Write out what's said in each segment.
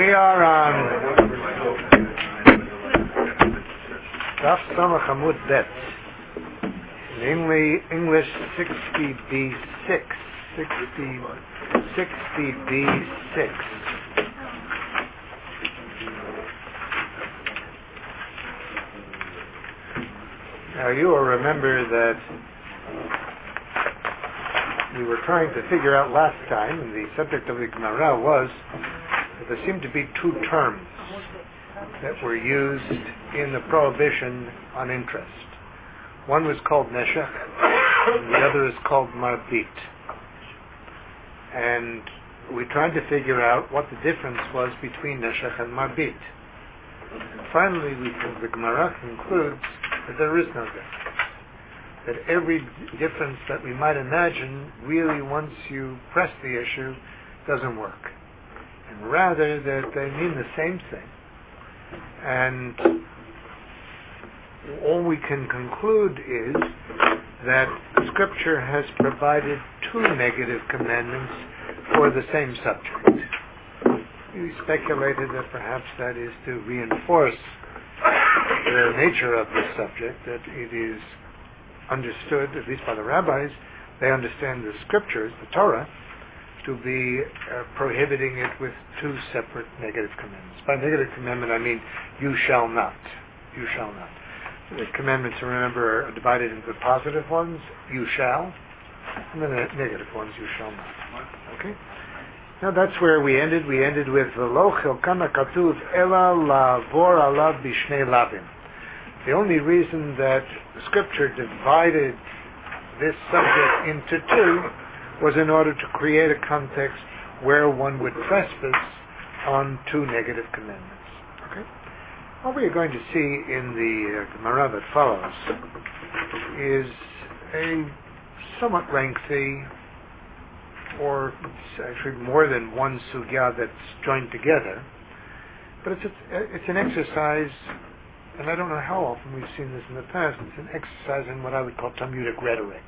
We are on Daf Samach Amud Bet. In English 60B6. 60B6. Now you will remember that we were trying to figure out last time, and the subject of the Gemara was that there seemed to be two terms that were used in the prohibition on interest. One was called neshech, and the other is called marbit. And we tried to figure out what the difference was between neshech and marbit. And finally, the Gemara concludes that there is no difference. That every difference that we might imagine, really, once you press the issue, doesn't work. And rather that they mean the same thing. And all we can conclude is that Scripture has provided two negative commandments for the same subject. We speculated that perhaps that is to reinforce the nature of the subject, that it is understood, at least by the rabbis, they understand the Scriptures, the Torah, to be prohibiting it with two separate negative commandments. By negative commandment, I mean, you shall not. You shall not. The commandments, remember, are divided into positive ones, you shall, and then the negative ones, you shall not. Okay? Now that's where we ended. We ended with V'lo chilkana katuv ela lavor alav bishnei lavim. The only reason that Scripture divided this subject into two was in order to create a context where one would trespass on two negative commandments. Okay? What we are going to see in the Gemara that follows is a somewhat lengthy, or it's actually more than one sugya that's joined together, but it's an exercise, and I don't know how often we've seen this in the past. It's an exercise in what I would call Talmudic rhetoric.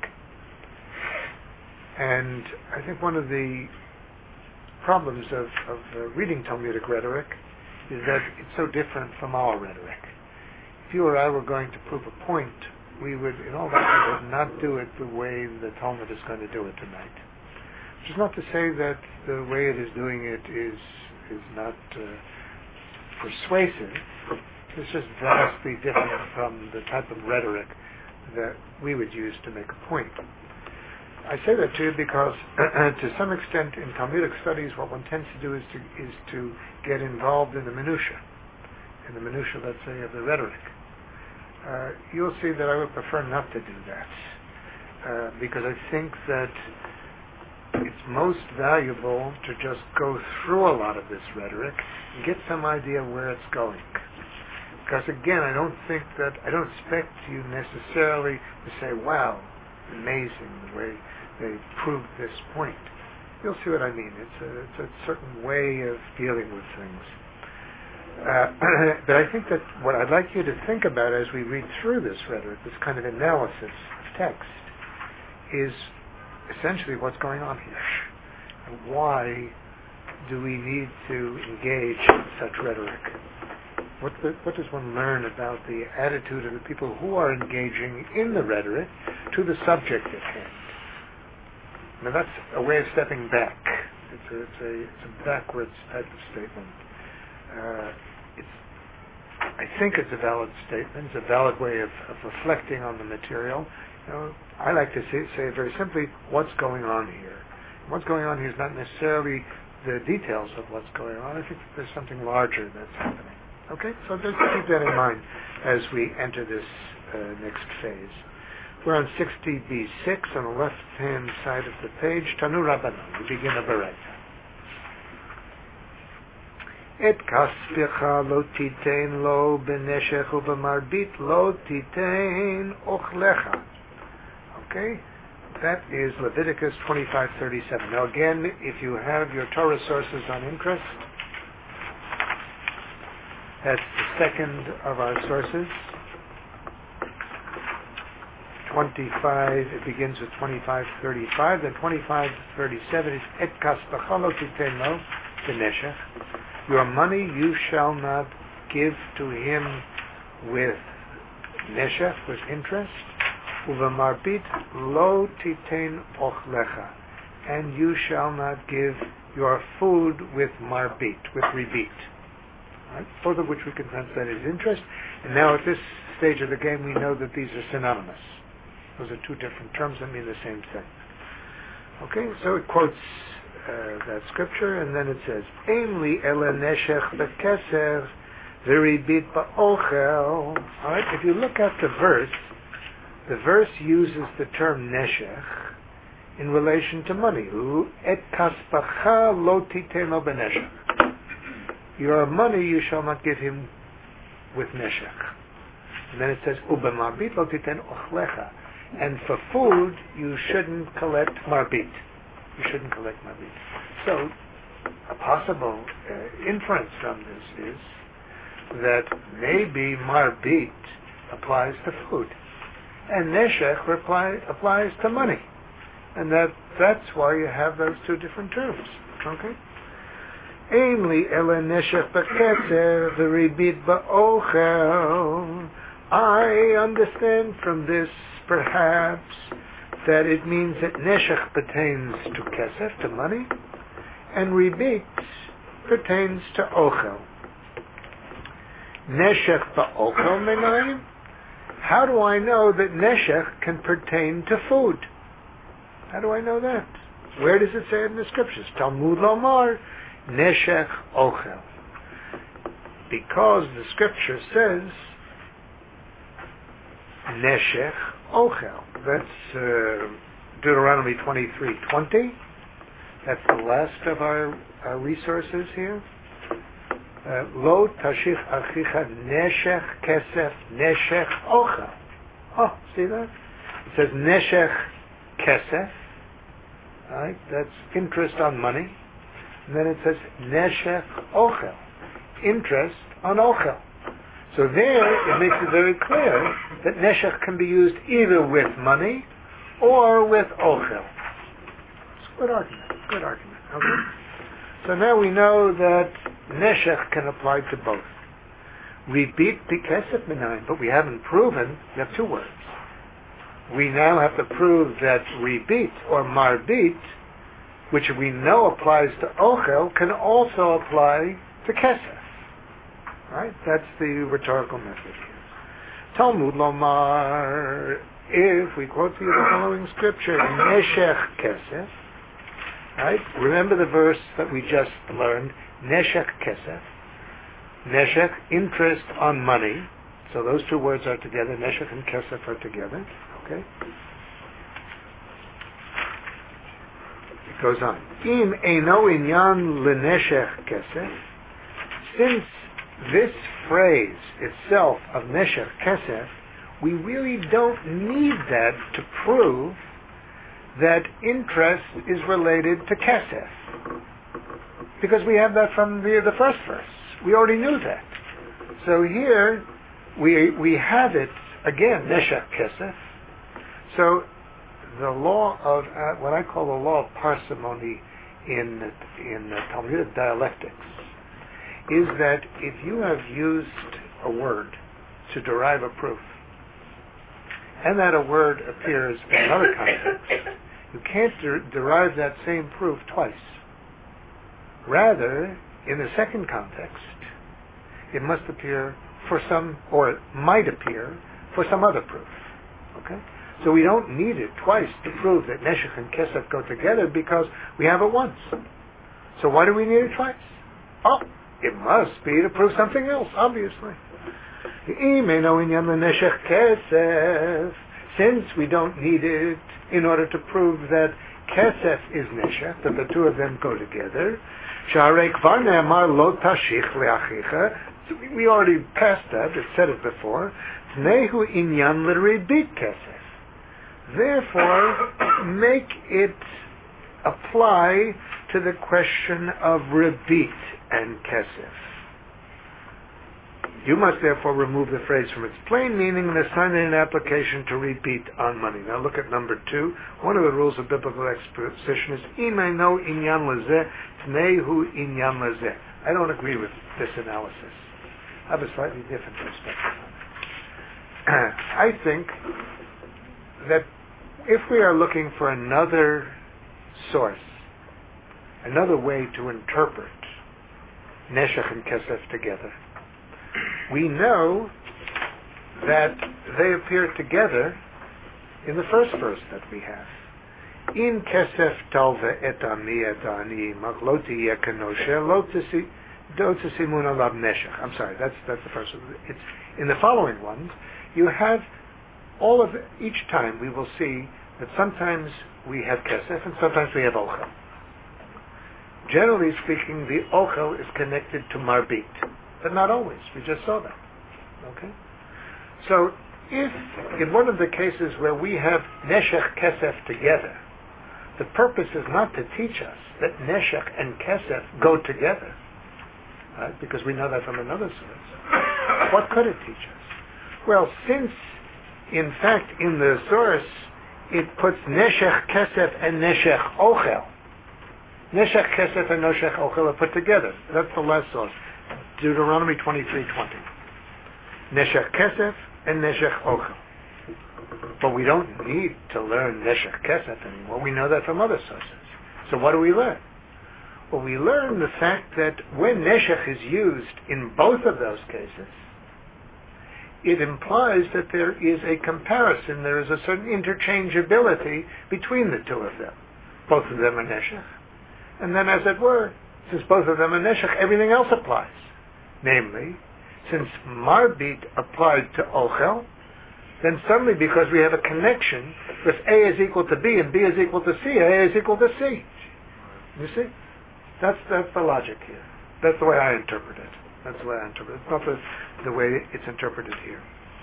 And I think one of the problems of reading Talmudic rhetoric is that it's so different from our rhetoric. If you or I were going to prove a point, we would, in all likelihood, not do it the way the Talmud is going to do it tonight. Which is not to say that the way it is doing it is not persuasive. It's just vastly different from the type of rhetoric that we would use to make a point. I say that to you because, to some extent, in Talmudic studies, what one tends to do is to get involved in the minutiae, let's say, of the rhetoric. You'll see that I would prefer not to do that, because I think that it's most valuable to just go through a lot of this rhetoric and get some idea where it's going. Because again, I don't expect you necessarily to say, wow, amazing the way they proved this point. You'll see what I mean. It's a certain way of dealing with things. But I think that what I'd like you to think about as we read through this rhetoric, this kind of analysis of text, is essentially what's going on here. And why do we need to engage in such rhetoric? What does one learn about the attitude of the people who are engaging in the rhetoric to the subject at hand? Now that's a way of stepping back. It's a backwards type of statement. I think it's a valid statement. It's a valid way of reflecting on the material. I like to say very simply, what's going on here? What's going on here is not necessarily the details of what's going on. I think there's something larger that's happening. Okay, so just keep that in mind as we enter this next phase. We're on 60B6 on the left-hand side of the page. Tanu Rabbanan. We begin a Baraita. Et kaspicha lo titein lo beneshech ubemarbit lo titein ochlecha. Okay, that is Leviticus 25:37. Now again, if you have your Torah sources on interest, that's the second of our sources. 25, it begins with 25:35, then 25:37 is Et kaspachalo titeno beneshech. Your money you shall not give to him with neshech, with interest. Uvamarbit lo titein ochlecha, and you shall not give your food with marbit, with ribit. Right? Both of which we can translate as interest. And now at this stage of the game we know that these are synonymous. Those are two different terms that mean the same thing. Okay, so it quotes that scripture, and then it says, Ein li ele neshech bekeser v'ribit ba'ochel. Alright, if you look at the verse uses the term neshech in relation to money. Et kaspacha lo titen lo beneshech. Your money you shall not give him with neshech. And then it says, Ubemarbit lo titen ochlecha. And for food, you shouldn't collect marbit. You shouldn't collect marbit. So, a possible inference from this is that maybe marbit applies to food, and neshech applies to money, and that's why you have those two different terms. Okay. Ein li ele neshech b'ketzer v'ribit ba'ochel. I understand from this, perhaps, that it means that neshech pertains to kesef, to money, and ribit pertains to ochel. Neshech ba'ochel menayim? How do I know that neshech can pertain to food? How do I know that? Where does it say it in the scriptures? Talmud lomar, neshech ochel. Because the scripture says, neshech ochel. That's Deuteronomy 23:20. That's the last of our resources here. Lo tashich achicha neshech kesef neshech ochel. Oh, see that? It says neshech kesef. Right? That's interest on money. And then it says neshech ochel. Interest on ochel. So there, it makes it very clear that neshech can be used either with money or with ochel. It's a good argument. Good argument. Okay. So now we know that neshech can apply to both. Ribit b'kesef minayim, but we haven't proven. We have two words. We now have to prove that ribit or marbit, which we know applies to ochel, can also apply to kesef. Right? That's the rhetorical method here. Talmud lomar, if we quote to you the following scripture, neshech kesef, right? Remember the verse that we just learned, neshech kesef. Neshech, interest on money. So those two words are together, neshech and kesef are together. Okay? It goes on. Im eino inyan leneshech kesef, since this phrase itself of neshech kesef, we really don't need that to prove that interest is related to kesef, because we have that from the first verse. We already knew that. So here we have it again, neshech kesef. So the law of what I call the law of parsimony in Talmudic dialectics is that if you have used a word to derive a proof, and that a word appears in another context, you can't derive that same proof twice. Rather, in the second context, it must appear for some, or it might appear for some other proof. Okay? So we don't need it twice to prove that neshech and kesef go together, because we have it once. So why do we need it twice? Oh, it must be to prove something else, obviously. Since we don't need it in order to prove that kesef is neshech, that the two of them go together, we already passed that, it said it before, therefore, make it apply to the question of ribit and kesef. You must therefore remove the phrase from its plain meaning and assign it an application to ribit on money. Now look at number 2. One of the rules of biblical exposition is Imeino inyan lezeh, tnehu inyan lezeh. I don't agree with this analysis. I have a slightly different perspective on it. I think that if we are looking for another source, another way to interpret Neshech and Kesef together, we know that they appear together in the first verse that we have. In Kesef talve et ami et ani magloti yekanoshe lo tesimun alav neshech. I'm sorry, that's the first. It's in the following ones. You have all of each time we will see that sometimes we have Kesef and sometimes we have Ochel. Generally speaking, the Ochel is connected to Marbit, but not always. We just saw that. Okay? So, if in one of the cases where we have Neshech Kesef together, the purpose is not to teach us that Neshech and Kesef go together, right? Because we know that from another source. What could it teach us? Well, since, in fact, in the source, it puts Neshech Kesef and Neshech Ochel. Neshech Kesef and Neshech Ochel are put together. That's the last source. Deuteronomy 23:20. Neshech Kesef and Neshech Ochel. But we don't need to learn Neshech Kesef anymore. We know that from other sources. So what do we learn? Well, we learn the fact that when Neshech is used in both of those cases, it implies that there is a comparison, there is a certain interchangeability between the two of them. Both of them are Neshech. And then, as it were, since both of them are Neshech, everything else applies. Namely, since Marbit applied to Ochel, then suddenly, because we have a connection, if A is equal to B and B is equal to C, A is equal to C. You see? That's the logic here. That's the way I interpret it. That's the way I interpret it. It's not the way it's interpreted here.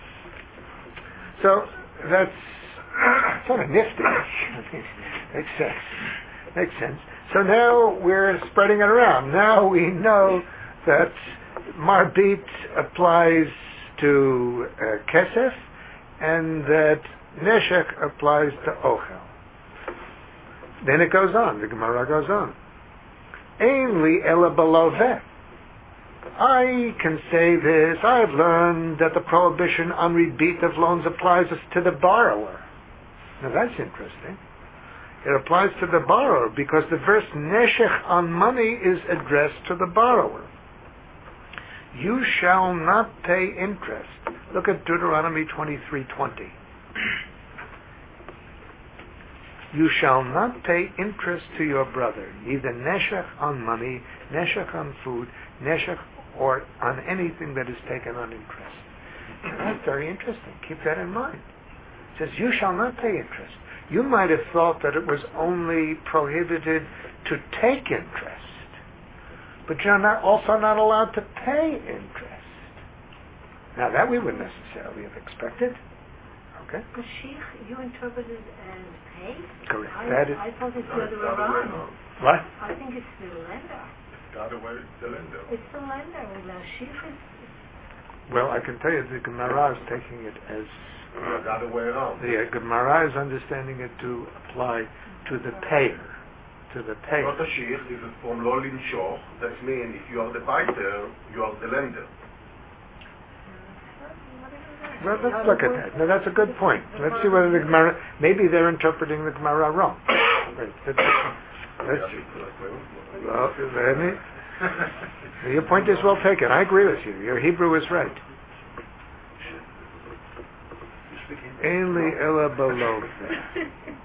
So, that's sort of nifty. Makes sense. Makes sense. So now we're spreading it around. Now we know that Marbit applies to Kesef, and that Neshech applies to Ochel. Then it goes on. The Gemara goes on. Ein li ela beloveh. I can say this. I've learned that the prohibition on rebate of loans applies to the borrower. Now that's interesting. It applies to the borrower because the verse Neshech on money is addressed to the borrower. You shall not pay interest. Look at Deuteronomy 23:20. You shall not pay interest to your brother, neither Neshech on money, Neshech on food, Neshech or on anything that is taken on interest. That's very interesting. Keep that in mind. It says, you shall not pay interest. You might have thought that it was only prohibited to take interest. But you're also not allowed to pay interest. Now that we wouldn't necessarily have expected. Okay? But Sheikh, you interpret it as pay? Correct. I thought it's the other way around. What? I think it's the lender. The other way, the lender. It's the lender. Now Sheikh is... Well, I can tell you the Gemara is taking it as... The other way around. The Gemara is understanding it to apply to the payer. To the payer. Not a sheikh, this is from lo linshor. That means if you are the biter, you are the lender. Well, let's look at that. Now, that's a good point. Let's see whether the Gemara... Maybe they're interpreting the Gemara wrong. Wait, your point is well taken. I agree with you. Your Hebrew is right. Ein li ela beloveh.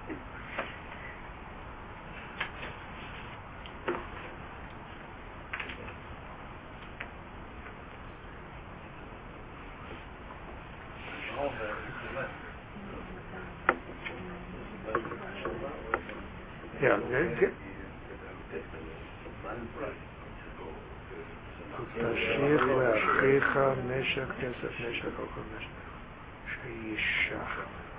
Yeah. תשיך לאחיך נשק כסף נשק או כל נשק שישך.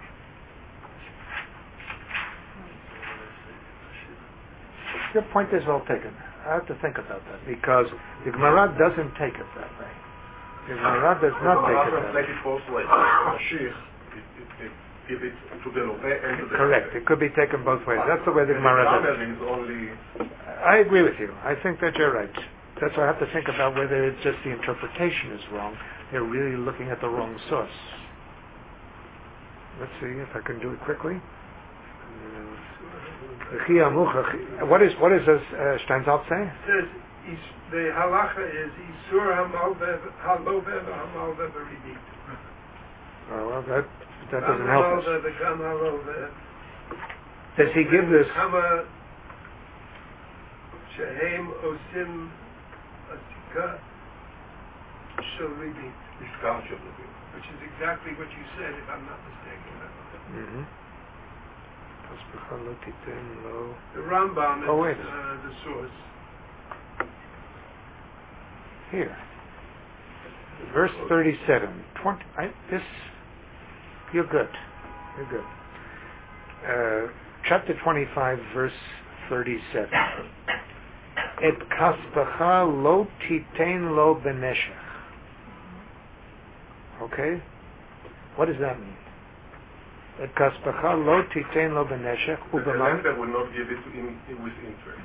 Your point is well taken. I have to think about that because the Gemara doesn't take it that way. The Gemara does not take it that way. Give it to the Love and to the Correct. It could be taken both ways. That's the way the Gemara does it. I agree with you. I think that you're right. That's why I have to think about whether it's just the interpretation is wrong. They're really looking at the wrong source. Let's see if I can do it quickly. What does Steinsaltz say? It says the halacha is Isur Hamalveh Halovev Hamalveh Beribit. Oh, well, that doesn't help us. Does he give this? Shehem Osim Asika Shalibit. Which is exactly what you said, if I'm not mistaken. The Rambam is the source. Here. Verse 37. You're good. You're good. Chapter 25, verse 37. Et kaspacha lo titein lo beneshech. Okay? What does that mean? Et kaspacha lo titein lo beneshech. The lender will not give it to him with interest.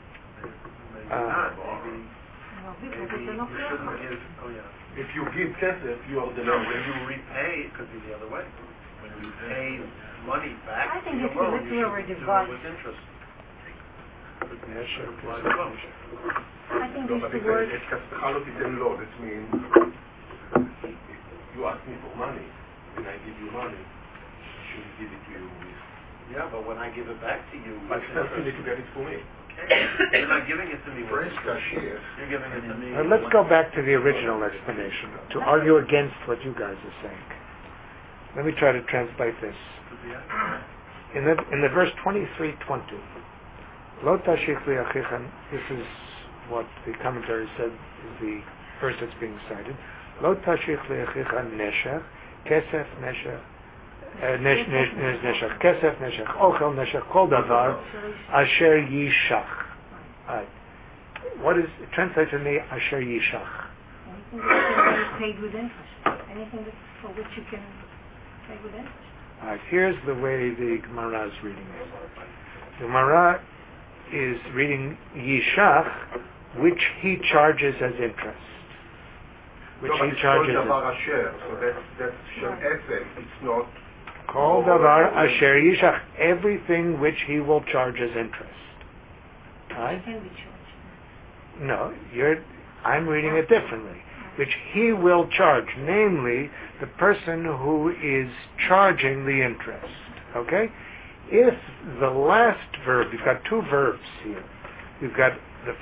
If you give kesef, you are the lender. When you repay, it could be the other way. When you pay money back, I think to it's your loan, a you literal should do device. it with interest. I think No, it's but the word. et kaspacha lo titein lo, that means you ask me for money, and I give you money. I should give it to you with... Yeah, but when I give it back to you, But first you need to get it for me. you're not giving it to me with interest. You're giving it to me. Let's go back to the original explanation to argue against what you guys are saying. Let me try to translate this. In the verse 23:20, Lo tashich li'achichan, this is what the commentary said is the verse that's being cited. Lo tashich li'achichan neshech, kesef neshech, neshech, kesef neshech, ochel neshech, kol davar, asher yishach. What is translated to me? Asher yishach. Anything that can be paid with interest. Anything for which you can pay with interest. Here's the way the Gemara is reading it. The Gemara is reading Yishach, which he charges as interest. Which he charges as... So that's Shem Esem. It's not... Kol davar asher yishach, everything which he will charge as interest. Right? It can be charged. No, I'm reading it differently. Which he will charge, namely the person who is charging the interest. Okay? If the last verb, you've got two verbs here. You've got the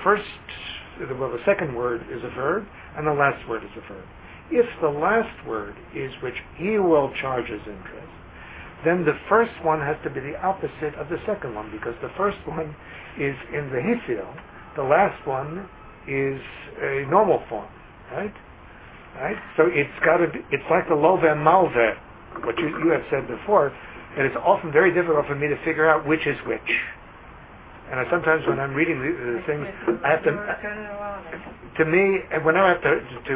second word is a verb, and the last word is a verb. If the last word is which he will charge as interest, then the first one has to be the opposite of the second one, because the first one is in the hifil, the last one is a normal form, right? Right? So it's like the love and malve, what you have said before, that it's often very difficult for me to figure out which is which. And sometimes when I'm reading the things, I have to me, when I have to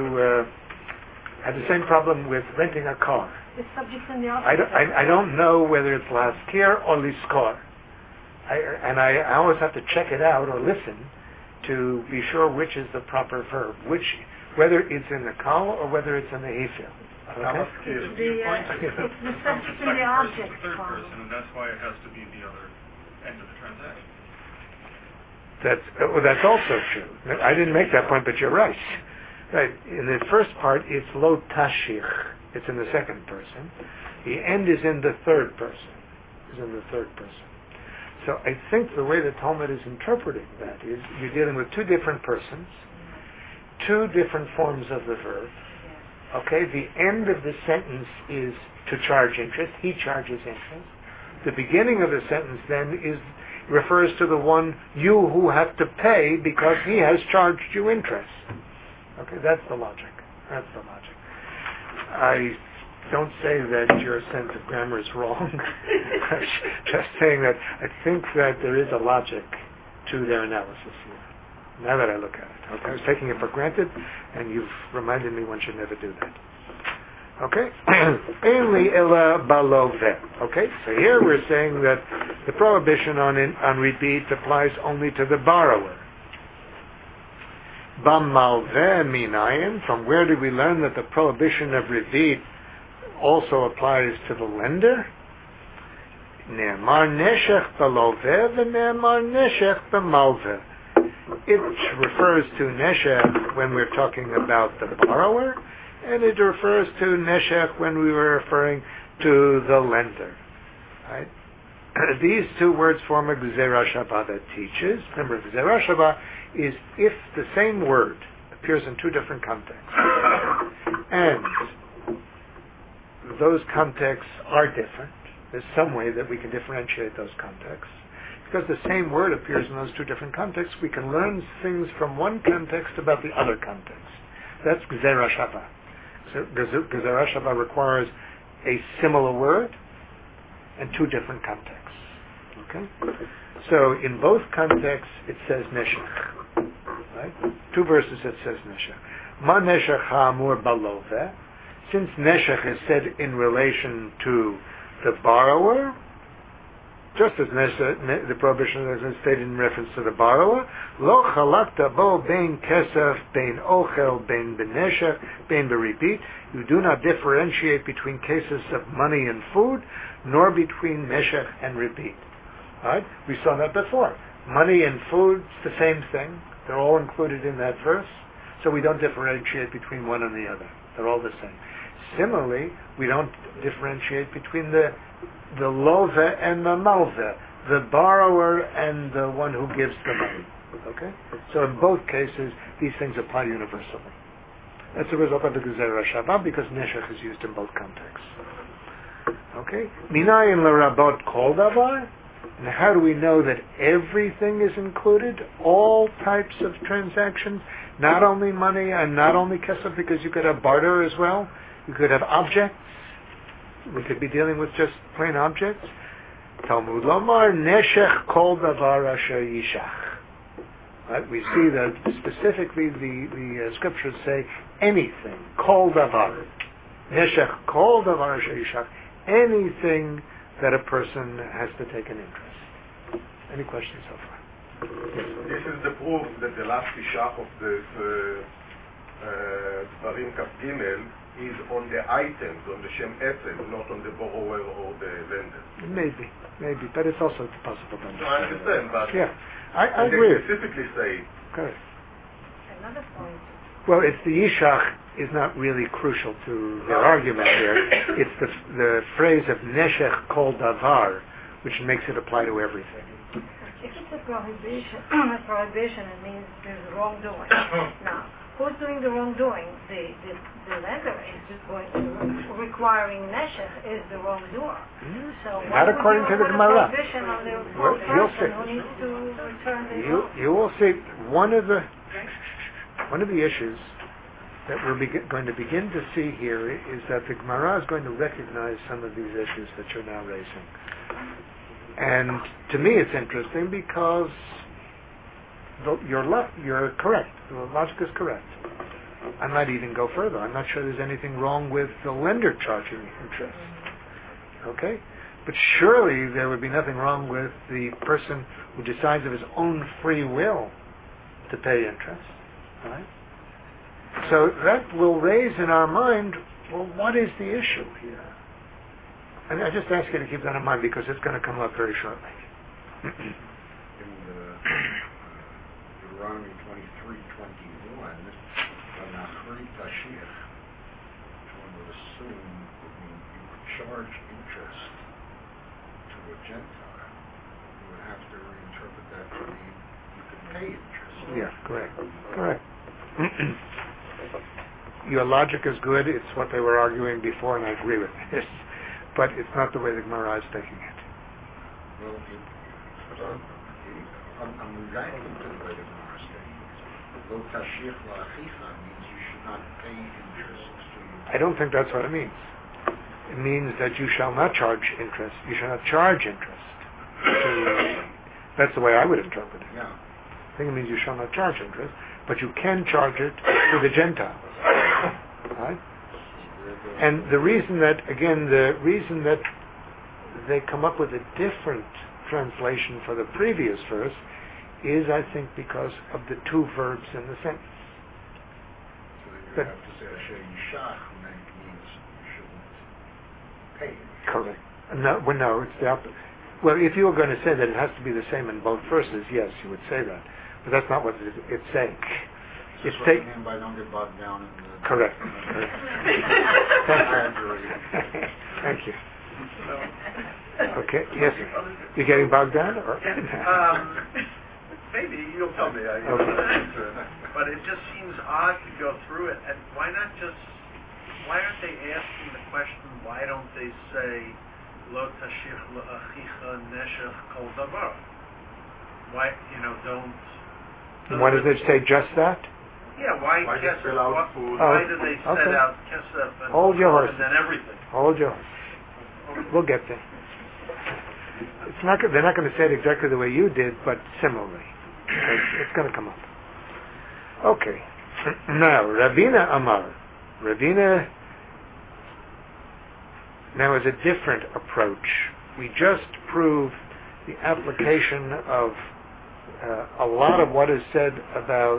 have the same problem with renting a car. The subject and the object. I don't know whether it's laskir or liskor. I always have to check it out or listen to be sure which is the proper verb, whether it's in the kal or whether it's in the hifil. Okay? It's the subject and the object. Third person, and that's why it has to be the other end of the transaction. That's also true. I didn't make that point, but you're right. Right. In the first part, it's lo tashich. It's in the second person. The end is in the third person. So I think the way the Talmud is interpreting that is you're dealing with two different persons, two different forms of the verb. Okay, the end of the sentence is to charge interest. He charges interest. The beginning of the sentence then refers to the one you who have to pay because he has charged you interest. Okay, that's the logic. I don't say that your sense of grammar is wrong. I'm just saying that I think that there is a logic to their analysis here. Now that I look at it. Okay, I was taking it for granted, and you've reminded me one should never do that. Okay? Only ela balove. Okay, so here we're saying that the prohibition on repeat applies only to the borrower. B'malveh minayin, from where do we learn that the prohibition of rivit also applies to the lender? Ne'emar neshech b'loveh v'ne'emar neshech b'malveh. It refers to neshech when we're talking about the borrower, and it refers to neshech when we were referring to the lender. Right? These two words form a gzera shava that teaches. Remember, gzera shava is if the same word appears in two different contexts, and those contexts are different. There's some way that we can differentiate those contexts. Because the same word appears in those two different contexts, we can learn things from one context about the other context. That's gzera shava. So gzera shava requires a similar word and two different contexts. Okay? So in both contexts it says neshech. Right? Two verses it says neshech. Ma neshech ha'amur baloveh. Since neshech is said in relation to the borrower, just as the prohibition is stated in reference to the borrower, lo chalakta bo bein kesef, bein ochel, bein beneshech, bein beribit. You do not differentiate between cases of money and food, nor between neshech and ribit. Right? We saw that before. Money and food, it's the same thing. They're all included in that verse, so we don't differentiate between one and the other. They're all the same. Similarly, we don't differentiate between the love and the malve, the borrower and the one who gives the money. Okay? So in both cases, these things apply universally. That's a result of the Gezerah Shabbat, because neshech is used in both contexts. Okay? Minayin l'rabot kol davar. And how do we know that everything is included? All types of transactions, not only money and not only kesef, because you could have barter as well. You could have objects. We could be dealing with just plain objects. Talmud Lomar neshech kol davar asher yishach. Right? We see that specifically the scriptures say anything, kol davar. Neshech kol davar asher yishach. Anything that a person has to take an interest. Any questions so far? This is the proof that the last ishach of the Dvarim Kaf Gimel is on the items, on the Shem Etzem, not on the borrower or the lender. Maybe, but it's also possible to understand. No, I understand, but yeah, I agree. They specifically say. Correct. Another point. Well, it's the Yishach is not really crucial to their argument here. It's the phrase of Neshech Kol Davar, which makes it apply to everything. If it's a prohibition, it means there's wrongdoing. Now, who's doing the wrongdoing? The lender is just going to requiring neshech is the wrongdoer. So not according to the Gemara. Prohibition on the You'll see. who needs to return the You will see one of the issues that we're going to begin to see here is that the Gemara is going to recognize some of these issues that you're now raising. And to me it's interesting because you're correct. The logic is correct. I might even go further. I'm not sure there's anything wrong with the lender charging interest. Okay? But surely there would be nothing wrong with the person who decides of his own free will to pay interest. Right? So that will raise in our mind, well, what is the issue here? And I just ask you to keep that in mind because it's going to come up very shortly. In Deuteronomy 23:21, Nachri Tashich, one would assume that when you charge interest to a Gentile, you would have to reinterpret that to mean you could pay interest. Yeah, correct. Your logic is good. It's what they were arguing before, and I agree with this. But it's not the way the Gemara is taking it. Well, I'm reacting to the way the Gemara is taking it. Lo tashich la'achicha means you should not pay interest to your... I don't think that's what it means. It means that you shall not charge interest. You shall not charge interest. That's the way I would interpret it. Yeah. I think it means you shall not charge interest, but you can charge it to the Gentiles. Right? And the reason that they come up with a different translation for the previous verse is, I think, because of the two verbs in the sentence. you have to say Asher Yishach means you shouldn't pay it. Correct. No, it's the opposite. Well, if you were going to say that it has to be the same in both verses, yes, you would say that. But that's not what it's saying. It's what I mean by don't get bogged down in the... Correct. I agree. Thank you. Okay, yes, sir. You're getting bogged down? Or? Maybe, you'll tell me. I Okay. answer it. But it just seems odd to go through it. And why aren't they asking the question, why don't they say, Lo tashich la'achicha neshech kol davar? Why, don't... Why does it say just that? Yeah, why just spell out food? Why do they set okay. out kesef and Hold your horses. and then everything? Hold your horses. We'll get there. They're not going to say it exactly the way you did, but similarly. It's going to come up. Okay. Now, Ravina Amar. Ravina now is a different approach. We just proved the application of a lot of what is said about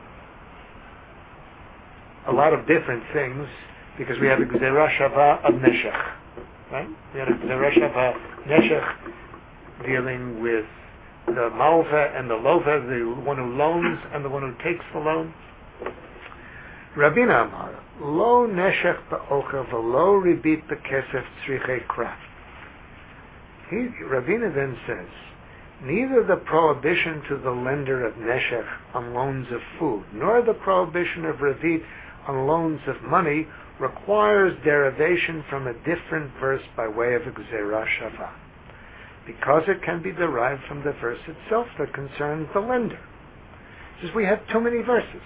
a lot of different things, because we have a Gzerah Shava of Neshech. Right? We had a Gzerah Shava Neshech dealing with the Malva and the Lova, the one who loans and the one who takes the loan. Rabina Amar, Lo Neshech Ba'ocha V'lo Ribit B'Kesef Tzrichei Kraf. Rabina then says, neither the prohibition to the lender of Neshech on loans of food, nor the prohibition of Ravit on loans of money requires derivation from a different verse by way of a Gzerah Shava, because it can be derived from the verse itself that concerns the lender. It says we have too many verses.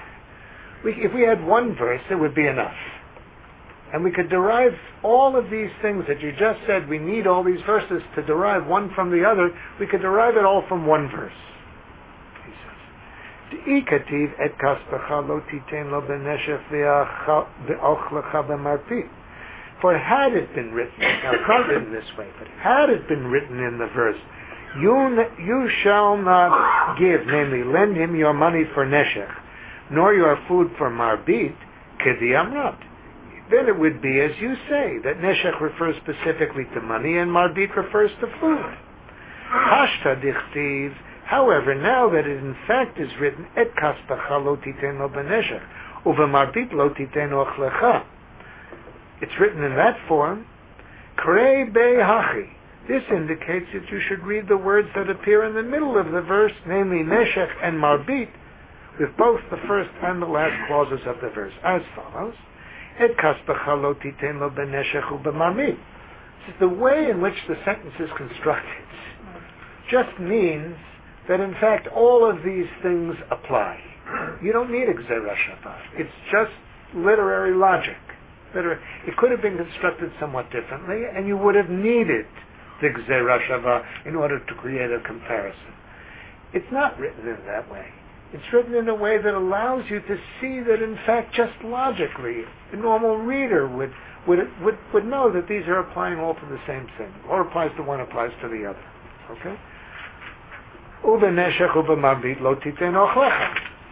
If we had one verse, it would be enough. And we could derive all of these things that you just said, we need all these verses to derive one from the other, we could derive it all from one verse. He says, De'ikativ et kaspacha lo titen lo b'neshech v'ochlecha b'marpit. For had it been written, now it's not written this way, but had it been written in the verse, you shall not give, namely lend him your money for neshech, nor your food for marbit, kedi amrat. Then it would be as you say, that neshech refers specifically to money and marbit refers to food. Hashta dichtiv, however, now that it in fact is written, et kaspacha lo titen lo b'neshech, uva marbit lo titen ochlecha. It's written in that form, krei be'hachi. This indicates that you should read the words that appear in the middle of the verse, namely neshech and marbit, with both the first and the last clauses of the verse, as follows. Et kaspacha lo titen lo b'neshech u'b'marmit. The way in which the sentence is constructed just means that in fact all of these things apply. You don't need a Gzerah Shava. It's just literary logic. It could have been constructed somewhat differently, and you would have needed the Gzerah Shava in order to create a comparison. It's not written in that way. It's written in a way that allows you to see that, in fact, just logically, a normal reader would know that these are applying all to the same thing. Or applies to one, applies to the other. Okay? Ubeneshech ubemarbit lo titen ochlecha.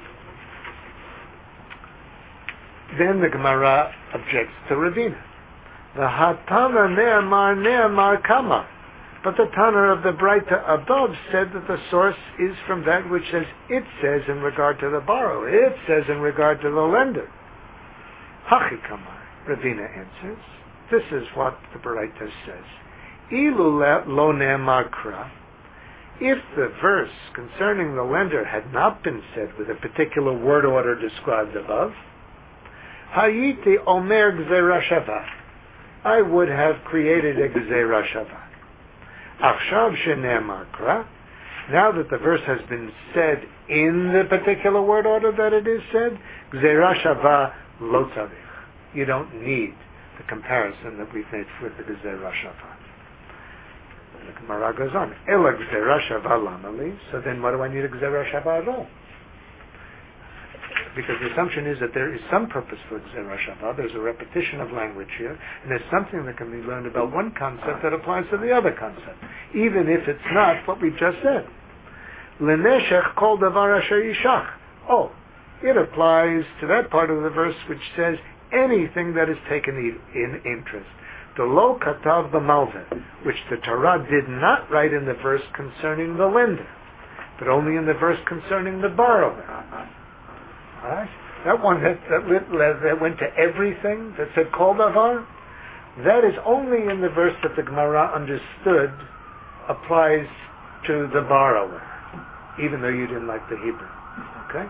Then the Gemara objects to Ravina. The Hatana ne'emar kama. But the Tanner of the Breita above said that the source is from that which says, it says in regard to the borrower, it says in regard to the lender. Hachi kamar, Ravina answers, this is what the Breita says. Ilu lo ne'emar kra, if the verse concerning the lender had not been said with a particular word order described above, Hayiti omer gzerah shava, I would have created a gzerah shava. Achshav shene'emar kra, now that the verse has been said in the particular word order that it is said, gzerah shava lo tzarich. You don't need the comparison that we've made with the gzerah shava. The Gemara goes on, ela gzerah shava lamali, so then why do I need a gzerah shava at all? Because the assumption is that there is some purpose for Gzerah Shava. There's a repetition of language here, and there's something that can be learned about one concept that applies to the other concept, even if it's not what we've just said. L'neshech kol davar asher yishach. Oh, It applies to that part of the verse which says anything that is taken in interest. The lo katav b'malveh, which the Torah did not write in the verse concerning the lender, but only in the verse concerning the borrower. Right? That one that went to everything, that said kol davar, that is only in the verse that the Gemara understood applies to the borrower, even though you didn't like the Hebrew. Okay?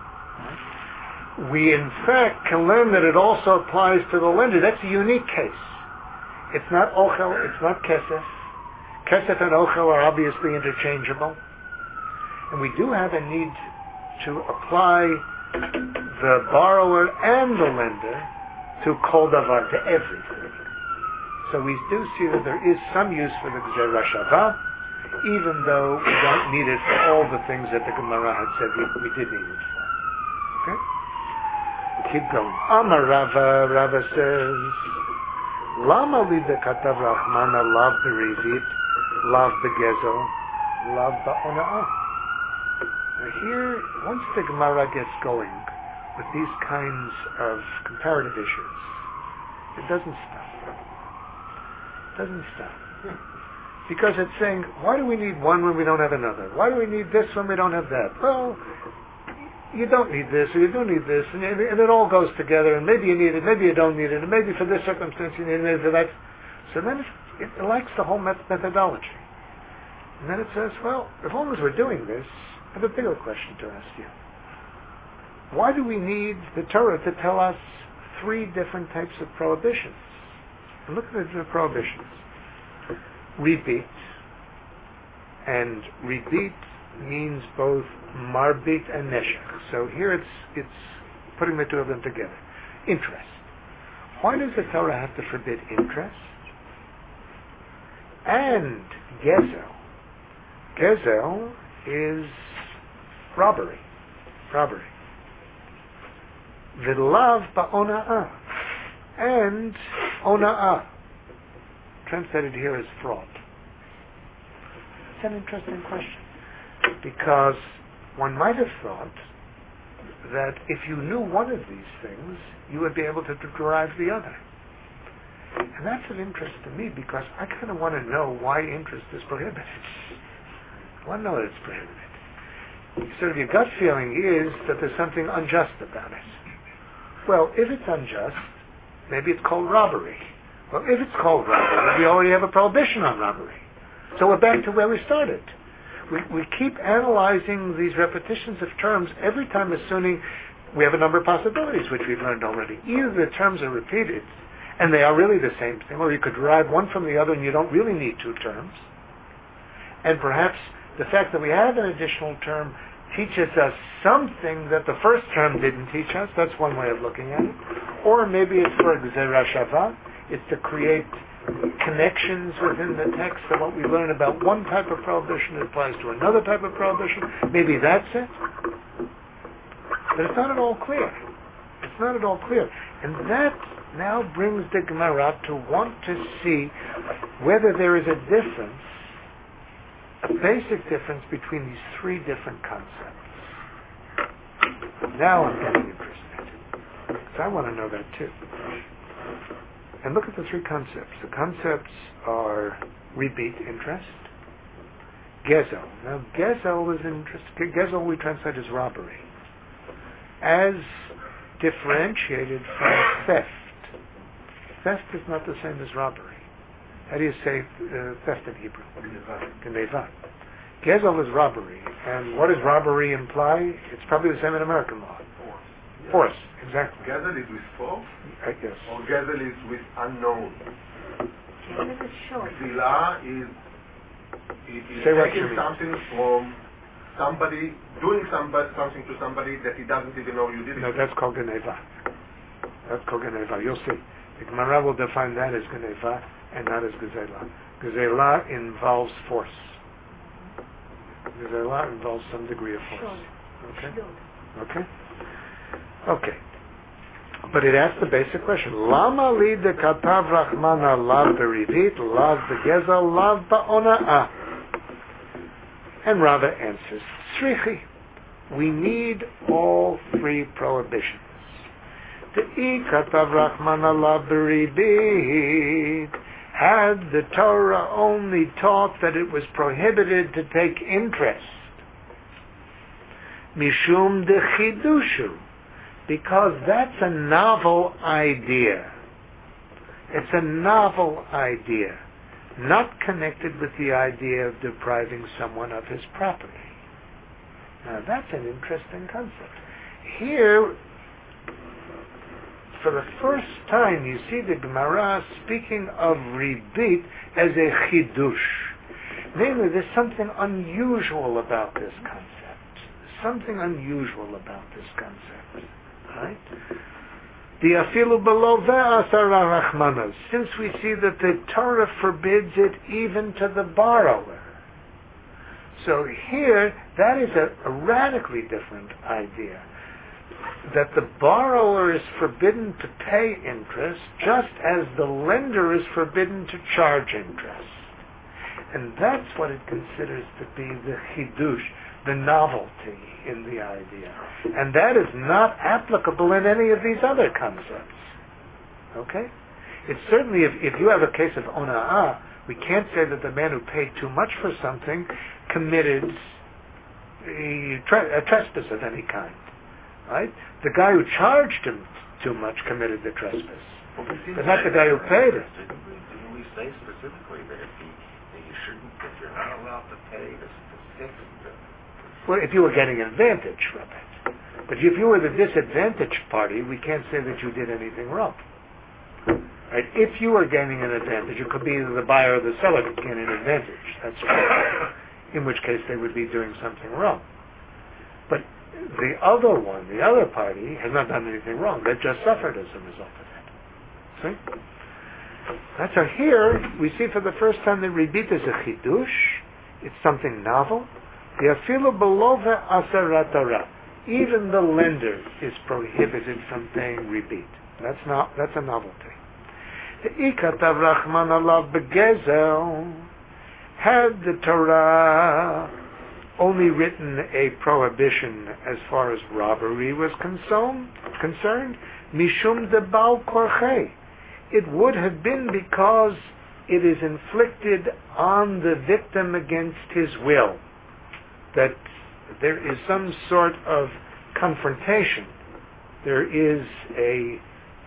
We in fact can learn that it also applies to the lender. That's a unique case. It's not ochel, it's not kesef. Kesef and ochel are obviously interchangeable. And we do have a need to apply the borrower and the lender to kol davar, to everything. So we do see that there is some use for the gzera shava, even though we don't need it for all the things that the Gemara had said we did need it for. Okay? We'll keep going. Amar Rava says, Lama li de katav Rahmana lav berivit, lav begezel, lav ba'ona'ah. Now here, once the Gemara gets going with these kinds of comparative issues, it doesn't stop. It doesn't stop. Because it's saying, why do we need one when we don't have another? Why do we need this when we don't have that? Well, you don't need this, or you do need this, and it all goes together, and maybe you need it, maybe you don't need it, and maybe for this circumstance you need it, maybe for that. So then it likes the whole methodology. And then it says, well, as long as we're doing this, I have a bigger question to ask you. Why do we need the Torah to tell us 3 different types of prohibitions? And look at the prohibitions. Repeat, and repeat means both marbit and neshech. So here it's putting the two of them together. Interest. Why does the Torah have to forbid interest? And gezel. Gezel is robbery. V'lav ba'ona'ah. And ona'ah. Translated here as fraud. It's an interesting question, because one might have thought that if you knew one of these things, you would be able to derive the other. And that's of interest to me, because I kind of want to know why interest is prohibited. I want to know that it's prohibited. Sort of your gut feeling is that there's something unjust about it. Well, if it's unjust, maybe it's called robbery. Well, if it's called robbery, we already have a prohibition on robbery. So we're back to where we started. We keep analyzing these repetitions of terms every time, assuming we have a number of possibilities, which we've learned already. Either the terms are repeated, and they are really the same thing, or you could derive one from the other and you don't really need 2 terms. And perhaps the fact that we have an additional term teaches us something that the first term didn't teach us. That's one way of looking at it. Or maybe it's for gzera shava. It's to create connections within the text of what we learn about one type of prohibition that applies to another type of prohibition. Maybe that's it. But it's not at all clear. It's not at all clear. And that now brings the Gemara to want to see whether there is a difference, a basic difference between these 3 different concepts. Now I'm getting interested, because I want to know that too. And look at the 3 concepts. The concepts are repeat interest, gezel. Now gezel is interest. Gezel we translate as robbery, as differentiated from theft. Theft is not the same as robbery. How do you say theft in Hebrew? Geneva. Gezel is robbery. And what does robbery imply? It's probably the same in American law. Force, exactly. Gezel is with force? Yes. Or gezel is with unknown? Gezel is short. Zila is taking something from somebody, doing something to somebody that he doesn't even know you did it. No, that's called Geneva. That's called Geneva. You'll see. The Gemara will define that as Geneva and not as Gezela. Gezela involves force. Gezela involves some degree of force. Okay? Okay? Okay. But it asks the basic question. Lama li de katav Rahmana lav berivit, lav begezel, lav ba'ona'ah. And Rava answers, Srichi. we need all three prohibitions. Katav Rahman Allah beribit. Had the Torah only taught that it was prohibited to take interest, mishum de chidushu, because that's a novel idea. It's a novel idea, not connected with the idea of depriving someone of his property. Now that's an interesting concept. Here, for the first time, you see the Gemara speaking of ribit as a chidush. Namely, there's something unusual about this concept. Something unusual about this concept. Right? The afilu below ve'asara rachmanos. Since we see that the Torah forbids it even to the borrower. So here, that is a radically different idea. That the borrower is forbidden to pay interest just as the lender is forbidden to charge interest. And that's what it considers to be the chidush, the novelty in the idea. And that is not applicable in any of these other concepts. Okay? It's certainly, if you have a case of ona'ah, we can't say that the man who paid too much for something committed a trespass of any kind. Right? The guy who charged him too much committed the trespass. But not the guy who paid it. Didn't we say specifically that if you're not allowed to pay, this is well, if you were getting an advantage from it. But if you were the disadvantaged party, we can't say that you did anything wrong. Right? If you were gaining an advantage, it could be either the buyer or the seller that gained an advantage. That's right. In which case they would be doing something wrong. But the other one, the other party, has not done anything wrong. They've just suffered as a result of that. See? That's how here we see for the first time that ribit is a chidush. It's something novel. The afilu below ve'asara Torah. Even the lender is prohibited from paying ribit. That's a novelty. The ikatav Rahman Allah begezel. Had the Torah only written a prohibition as far as robbery was concerned, mishum de bal korchei, it would have been because it is inflicted on the victim against his will, that there is some sort of confrontation. There is a,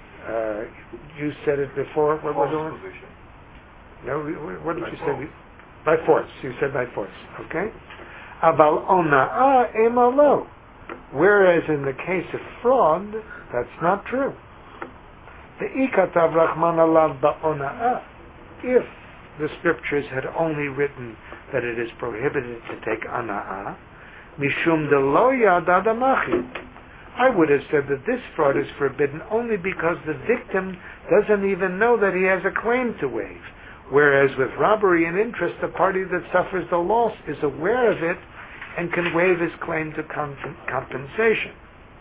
you said it before, what was it? No, what did you say? By force. You said by force. Okay? Aval ona'ah emalo. Whereas in the case of fraud, that's not true. The ikatav Rahman alav ba'ona'ah. If the scriptures had only written that it is prohibited to take ana'ah, mishum de lo yadad amachi, I would have said that this fraud is forbidden only because the victim doesn't even know that he has a claim to waive. Whereas with robbery and interest, the party that suffers the loss is aware of it and can waive his claim to compensation.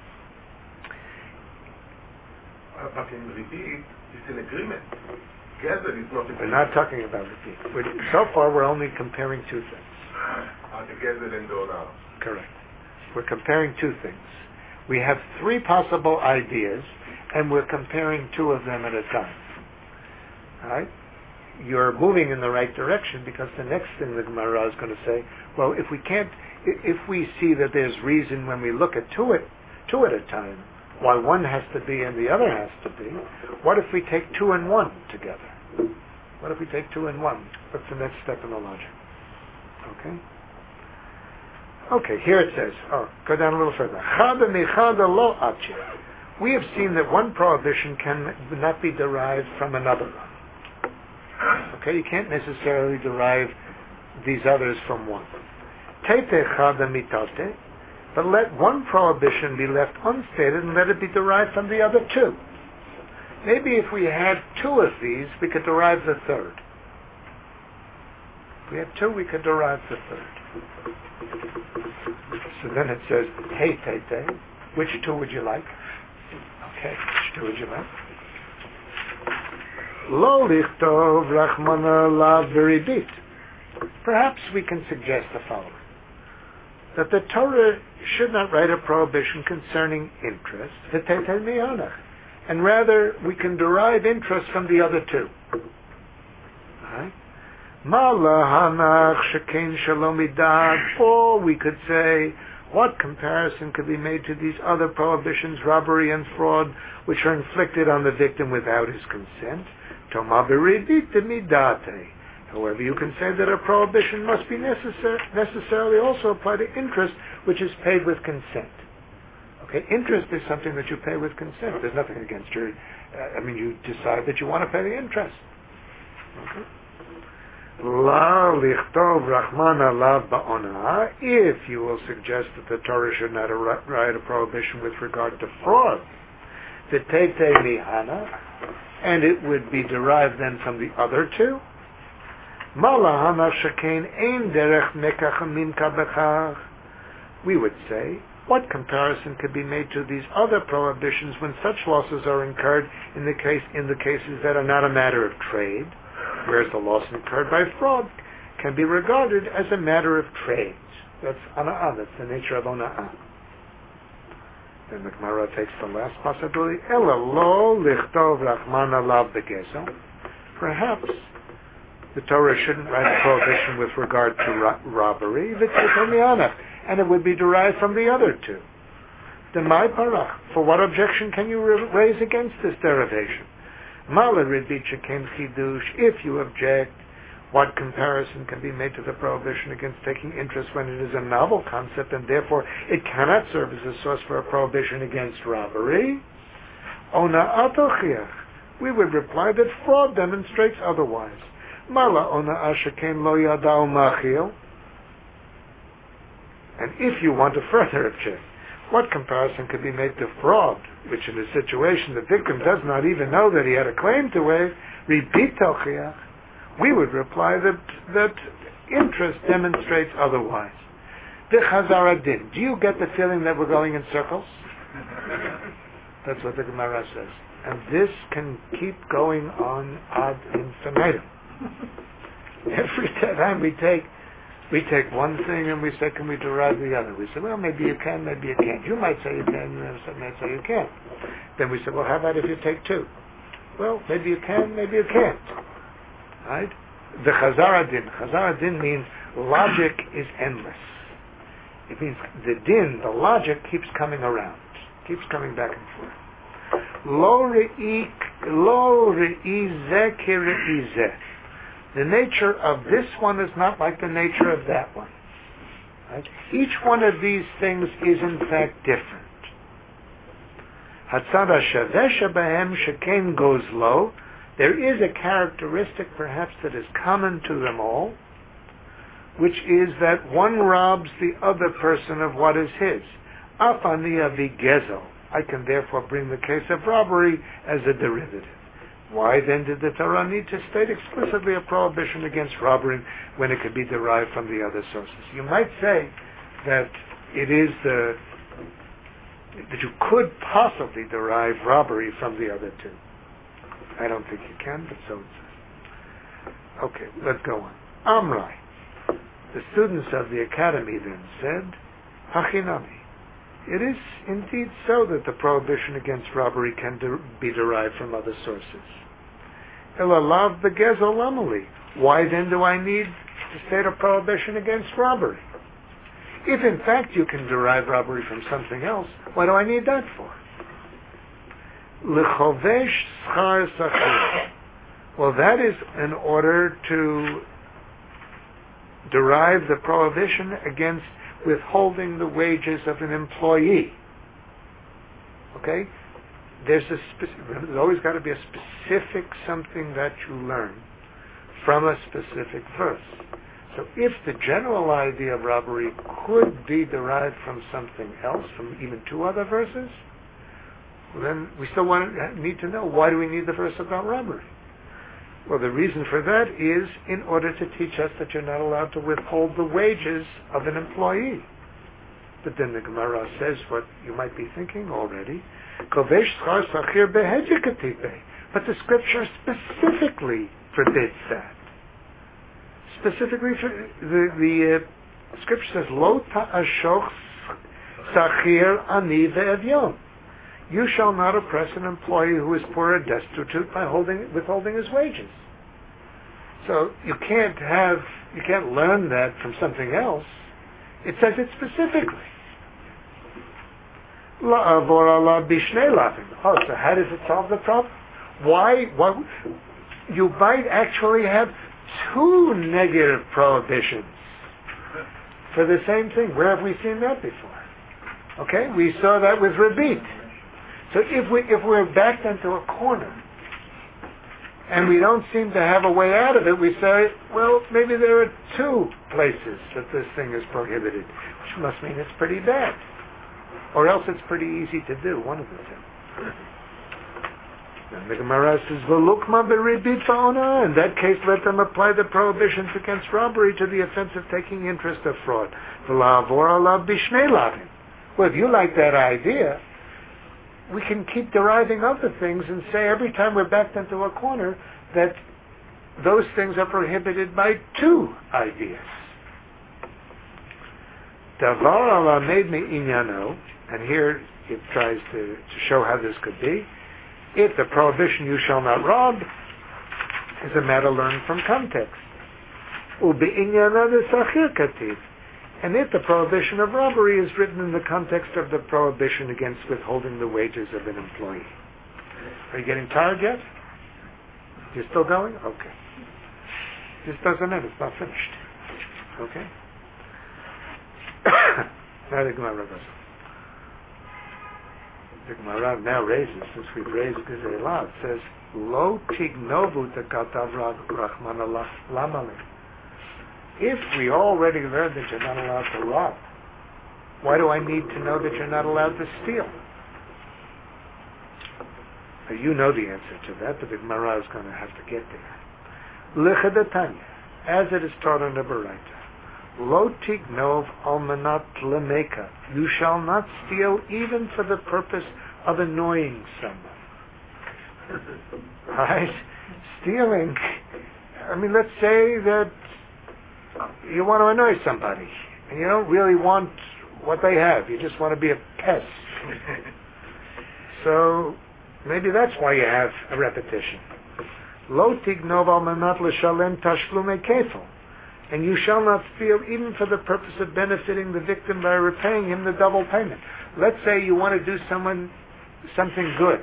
But in ribit, it's an agreement. Gather is not agreement. We're not talking about ribit. So far, we're only comparing two things. The gather and the ona'ah. Correct. We're comparing two things. We have three possible ideas, and we're comparing two of them at a time. All right? You're moving in the right direction because the next thing the Gemara is going to say, well, if we see that there's reason when we look at two at a time, why one has to be and the other has to be, what if we take two and one together? What if we take two and one? What's the next step in the logic? Okay? Okay, here it says, go down a little further. We have seen that one prohibition can not be derived from another one. Okay, you can't necessarily derive these others from one. But let one prohibition be left unstated and let it be derived from the other two. Maybe if we had two of these, we could derive the third. If we had two, we could derive the third. So then it says, hey, which two would you like? Okay, which two would you like? Lo lichtov Rachmana la beribit. Perhaps we can suggest the following. that the Torah should not write a prohibition concerning interest, and rather we can derive interest from the other two. Right? Or we could say, what comparison could be made to these other prohibitions, robbery and fraud, which are inflicted on the victim without his consent? However, you can say that a prohibition must be necessarily also apply to interest, which is paid with consent. Okay, interest is something that you pay with consent. There's nothing against you. You decide that you want to pay the interest. Okay. If you will suggest that the Torah should not write a prohibition with regard to fraud, and it would be derived then from the other two, we would say, what comparison could be made to these other prohibitions when such losses are incurred in the cases that are not a matter of trade, whereas the loss incurred by fraud can be regarded as a matter of trade? That's ana'ah, that's the nature of ona'ah. Then the Gemara takes the last possibility. Ela lo lichtov rachman alav begezel. Perhaps the Torah shouldn't write a prohibition with regard to robbery, and it would be derived from the other two. The my parach. For what objection can you raise against this derivation? If you object, what comparison can be made to the prohibition against taking interest when it is a novel concept and therefore it cannot serve as a source for a prohibition against robbery? We would reply that fraud demonstrates otherwise. And if you want to further object, what comparison could be made to fraud, which in a situation the victim does not even know that he had a claim to waive, we would reply that interest demonstrates otherwise. The Chazar Din. Do you get the feeling that we're going in circles? That's what the Gemara says. And this can keep going on ad infinitum. Every time we take one thing and we say, can we derive the other? We say, well, maybe you can, maybe you can't. You might say you can, you might say you can't. Then we say, well, how about if you take two? Well, maybe you can, maybe you can't. Right? The Chazar Din. Chazar Din means logic is endless. It means the din, the logic, keeps coming around, keeps coming back and forth. The nature of this one is not like the nature of that one. Right? Each one of these things is in fact different. Hatzad HaShaveh Shebahem Sheken goes low. There is a characteristic perhaps that is common to them all, which is that one robs the other person of what is his. Afani avi gezel. I can therefore bring the case of robbery as a derivative. Why then did the Torah need to state explicitly a prohibition against robbery when it could be derived from the other sources? You might say that that you could possibly derive robbery from the other two. I don't think you can, but so it says. Okay, let's go on. Amrai. The students of the academy then said, Hachinami. It is indeed so that the prohibition against robbery can be derived from other sources. Elalav begezel lamali. Why then do I need to state a prohibition against robbery? If in fact you can derive robbery from something else, what do I need that for? L'chovesh schar sachir. Well, that is in order to derive the prohibition against withholding the wages of an employee. Okay? There's always got to be a specific something that you learn from a specific verse. So if the general idea of robbery could be derived from something else, from even two other verses, then we still need to know, why do we need the verse about robbery? Well, the reason for that is in order to teach us that you're not allowed to withhold the wages of an employee. But then the Gemara says what you might be thinking already. But the scripture specifically forbids that. Specifically, The scripture says, Lo ta'ashoch sachir ani ve'evyon. You shall not oppress an employee who is poor or destitute by withholding his wages. So you can't learn that from something else. It says it specifically. Oh, so how does it solve the problem? Why? You might actually have two negative prohibitions for the same thing. Where have we seen that before? Okay, we saw that with Rebbeet. So if we're backed into a corner and we don't seem to have a way out of it, we say, well, maybe there are two places that this thing is prohibited, which must mean it's pretty bad. Or else it's pretty easy to do, one of the two. Then the Gemara says, "V'lukma b'ribit fa'ona." In that case, let them apply the prohibitions against robbery to the offense of taking interest of fraud. V'la'avor alav b'shnei lavim. Well, if you like that idea, we can keep deriving other things and say every time we're backed into a corner that those things are prohibited by two ideas. Davar ala made me inyano, and here it tries to show how this could be. If the prohibition "you shall not rob" is a matter learned from context, ubi inyana de sachir kativ, and if the prohibition of robbery is written in the context of the prohibition against withholding the wages of an employee. Are you getting tired yet? You're still going? Okay. This doesn't end. It's not finished. Okay? Now the Gemara goes. The Gemara now raises, since we've raised this a lot, it says, Lo tignovu tekatav rachmana lamale. If we already learned that you're not allowed to rob, why do I need to know that you're not allowed to steal? Now, you know the answer to that, but the Gemara is going to have to get there. Lichadatanya, as it is taught in the Baraita, Lo tignov almanat lemeka. You shall not steal even for the purpose of annoying someone. Right? Stealing, I mean, let's say that you want to annoy somebody, and you don't really want what they have. You just want to be a pest. So maybe that's why you have a repetition. Lo tignov almanat leshalem tashlume kefil. And you shall not steal even for the purpose of benefiting the victim by repaying him the double payment. Let's say you want to do someone something good.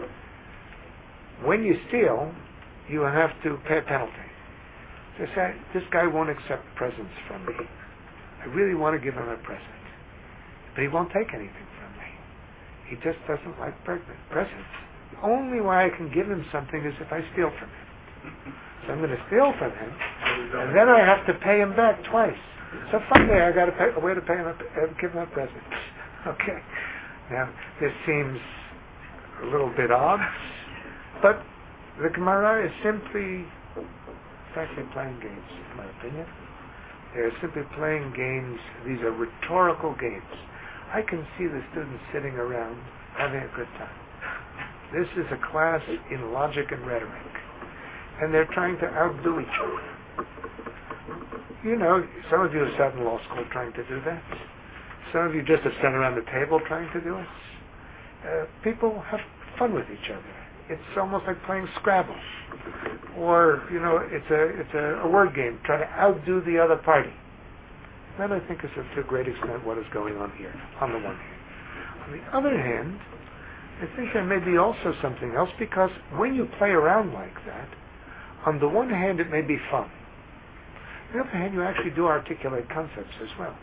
When you steal, you have to pay a penalty. So say, this guy won't accept presents from me. I really want to give him a present. But he won't take anything from me. He just doesn't like presents. The only way I can give him something is if I steal from him. So I'm going to steal from him, and then I have to pay him back twice. So finally I got a way to pay him, give him a present. Okay. Now, this seems a little bit odd, but the Gemara is simply, frankly, playing games, in my opinion. They're simply playing games. These are rhetorical games. I can see the students sitting around having a good time. This is a class in logic and rhetoric. And they're trying to outdo each other. You know, some of you have sat in law school trying to do that. Some of you just have sat around the table trying to do it. People have fun with each other. It's almost like playing Scrabble. Or, you know, it's a word game, trying to outdo the other party. That, I think, is to a great extent what is going on here, on the one hand. On the other hand, I think there may be also something else, because when you play around like that, on the one hand, it may be fun. On the other hand, you actually do articulate concepts as well.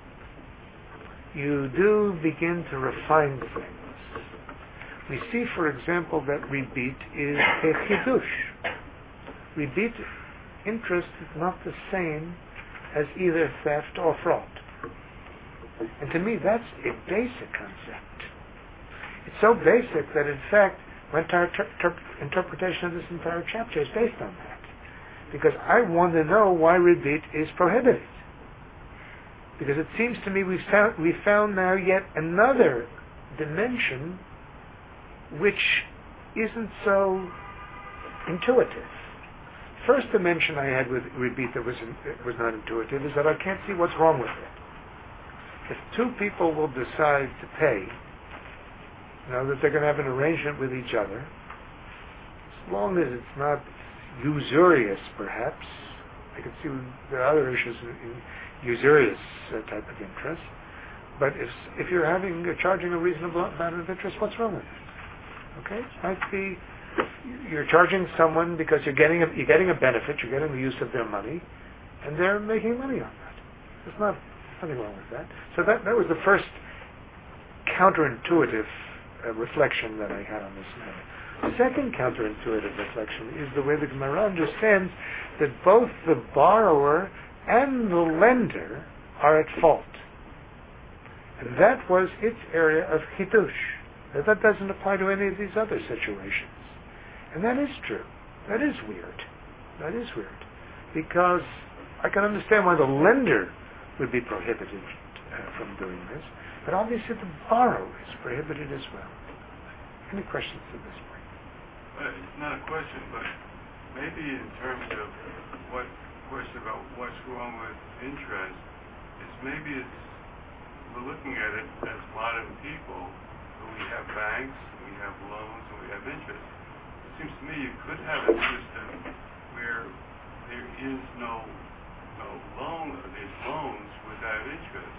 You do begin to refine things. We see, for example, that rebit is a chidush. Rebit, interest, is not the same as either theft or fraud. And to me, that's a basic concept. It's so basic that, in fact, my entire interpretation of this entire chapter is based on that. Because I want to know why rebit is prohibited. Because it seems to me we found now yet another dimension which isn't so intuitive. First dimension I had with rebit that was not intuitive is that I can't see what's wrong with it. if two people will decide to pay, that they're going to have an arrangement with each other, as long as it's not usurious, perhaps. I can see there are other issues in usurious type of interest. But if you're charging a reasonable amount of interest, what's wrong with it? Okay, might be you're charging someone because you're getting a benefit, you're getting the use of their money, and they're making money on that. There's nothing wrong with that. So that was the first counterintuitive reflection that I had on this matter. The second counterintuitive reflection is the way the Gemara understands that both the borrower and the lender are at fault. And that was its area of chidush. That doesn't apply to any of these other situations. And that is true. That is weird. That is weird. Because I can understand why the lender would be prohibited from doing this, but obviously the borrower is prohibited as well. Any questions at this point? It's not a question, but maybe in terms of what question about what's wrong with interest, we're looking at it as modern people. So we have banks, we have loans, and we have interest. It seems to me you could have a system where there is no loan, or there's loans without interest.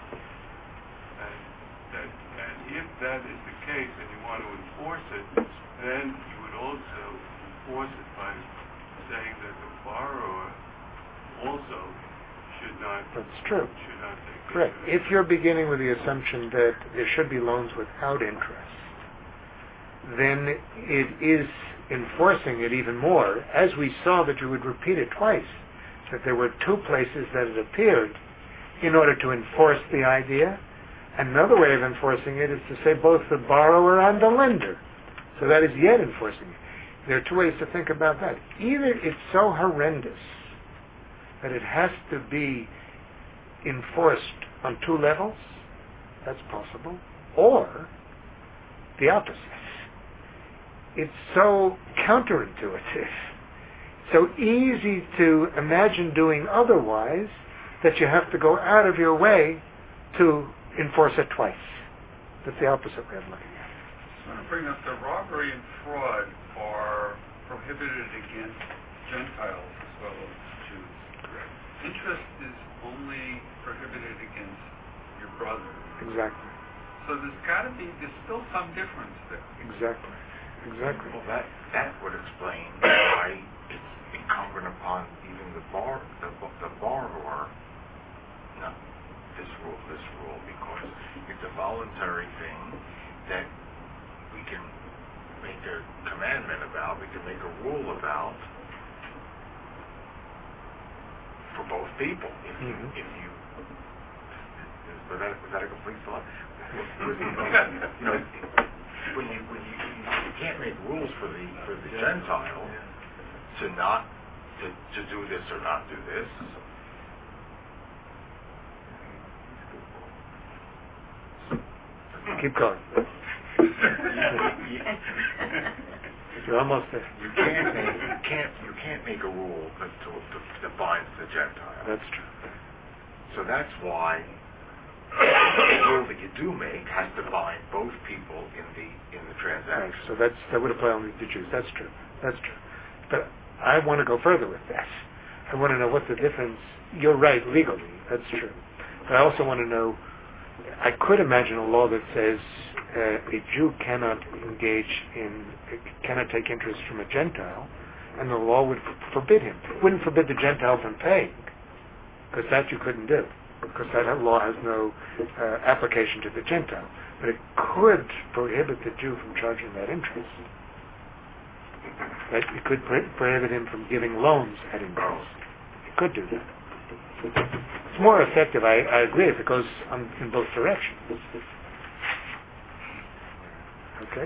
And if that is the case and you want to enforce it, then you would also enforce it by saying that the borrower also should not. That's true. Should not take correct. interest. If you're beginning with the assumption that there should be loans without interest, then it is enforcing it even more, as we saw that you would repeat it twice, that there were two places that it appeared in order to enforce the idea. Another way of enforcing it is to say both the borrower and the lender. So that is yet enforcing it. There are two ways to think about that. Either it's so horrendous that it has to be enforced on two levels, that's possible, or the opposite. It's so counterintuitive, so easy to imagine doing otherwise, that you have to go out of your way to enforce it twice. That's the opposite way of looking at it. I want to bring up the robbery and fraud are prohibited against Gentiles as well as Jews. Correct. Interest is only prohibited against your brother. Exactly. So there's still some difference there. Exactly. Well, that would explain why it's incumbent upon even the borrower, this rule, because it's a voluntary thing that we can make a commandment about, we can make a rule about for both people. If you was that a complete thought? When you can't make rules for the Gentile to do this or not do this. Keep going. You're almost there. You can't make a rule that binds the Gentile. That's true. So that's why the rule that you do make has to bind both people in the transaction. Right. So that would apply only to Jews. That's true. That's true. But I want to go further with that. I want to know what the difference. You're right legally. That's true. But I also want to know. I could imagine a law that says a Jew cannot take interest from a Gentile, and the law would forbid him. It wouldn't forbid the Gentile from paying, because that you couldn't do, because that law has no application to the Gentile. But it could prohibit the Jew from charging that interest. Right? It could prohibit him from giving loans at interest. It could do that. It's more effective, I agree, if it goes in both directions. Okay?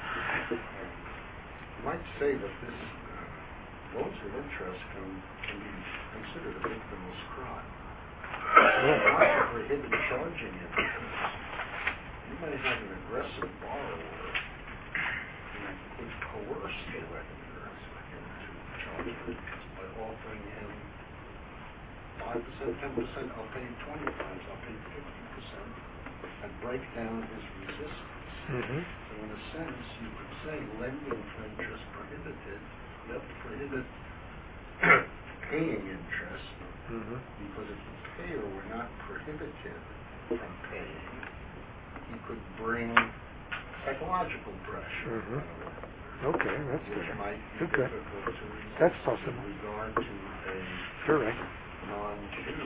You might say that this loans with interest can be considered a victimless crime. Not prohibit charging interest. You might have an aggressive borrower who would coerce the lender into charging interest by offering him 5% 5%, 10%, I'll pay 20 times, I'll pay 50%, and break down his resistance. Mm-hmm. So in a sense, you could say lending for interest prohibited, yet prohibit paying interest, because if the payer were not prohibited from paying, he could bring psychological pressure. Okay, that's which good. might be Okay. difficult to resist That's possible. in regard to a Correct. non-Jew.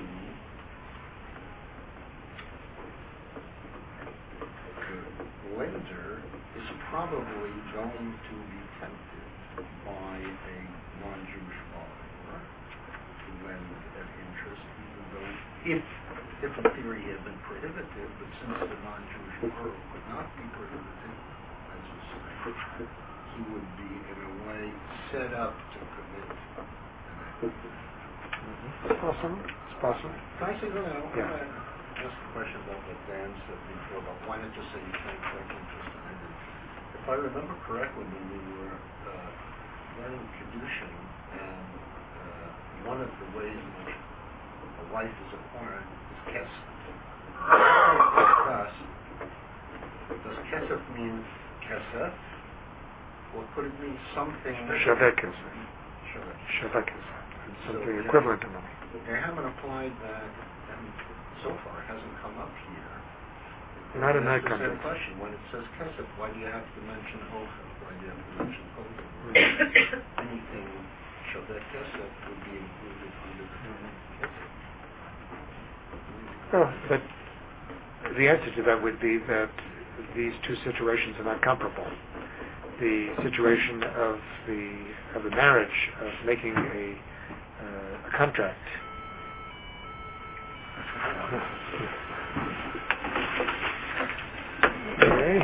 The lender is probably going to be tempted by a non-Jewish borrower to lend at interest, even though if in theory he had been prohibited, but since the non-Jewish borrower would not be prohibited, as you say, he would be in a way set up to commit an act. It's possible. It's possible. Can I say that? I want Yeah. to ask a question about what Dan said before about why not just say you can't take interest in it. If I remember correctly, when we were learning Kedushin, and one of the ways in which a wife is acquired is kesef. Does kesef mean kesef, or could it mean something? Shaveh kesef. Shaveh. Shaveh kesef. Something So, equivalent to money. They haven't applied that, and so far it hasn't come up here. Not in that That's the same context. question. When it says kesef, why do you have to mention ochel? Why do you have to mention ochel? Anything shaveh kesef would be included under the term kesef. Oh, but the answer to that would be that these two situations are not comparable. The situation of the marriage, of making a contract. Okay.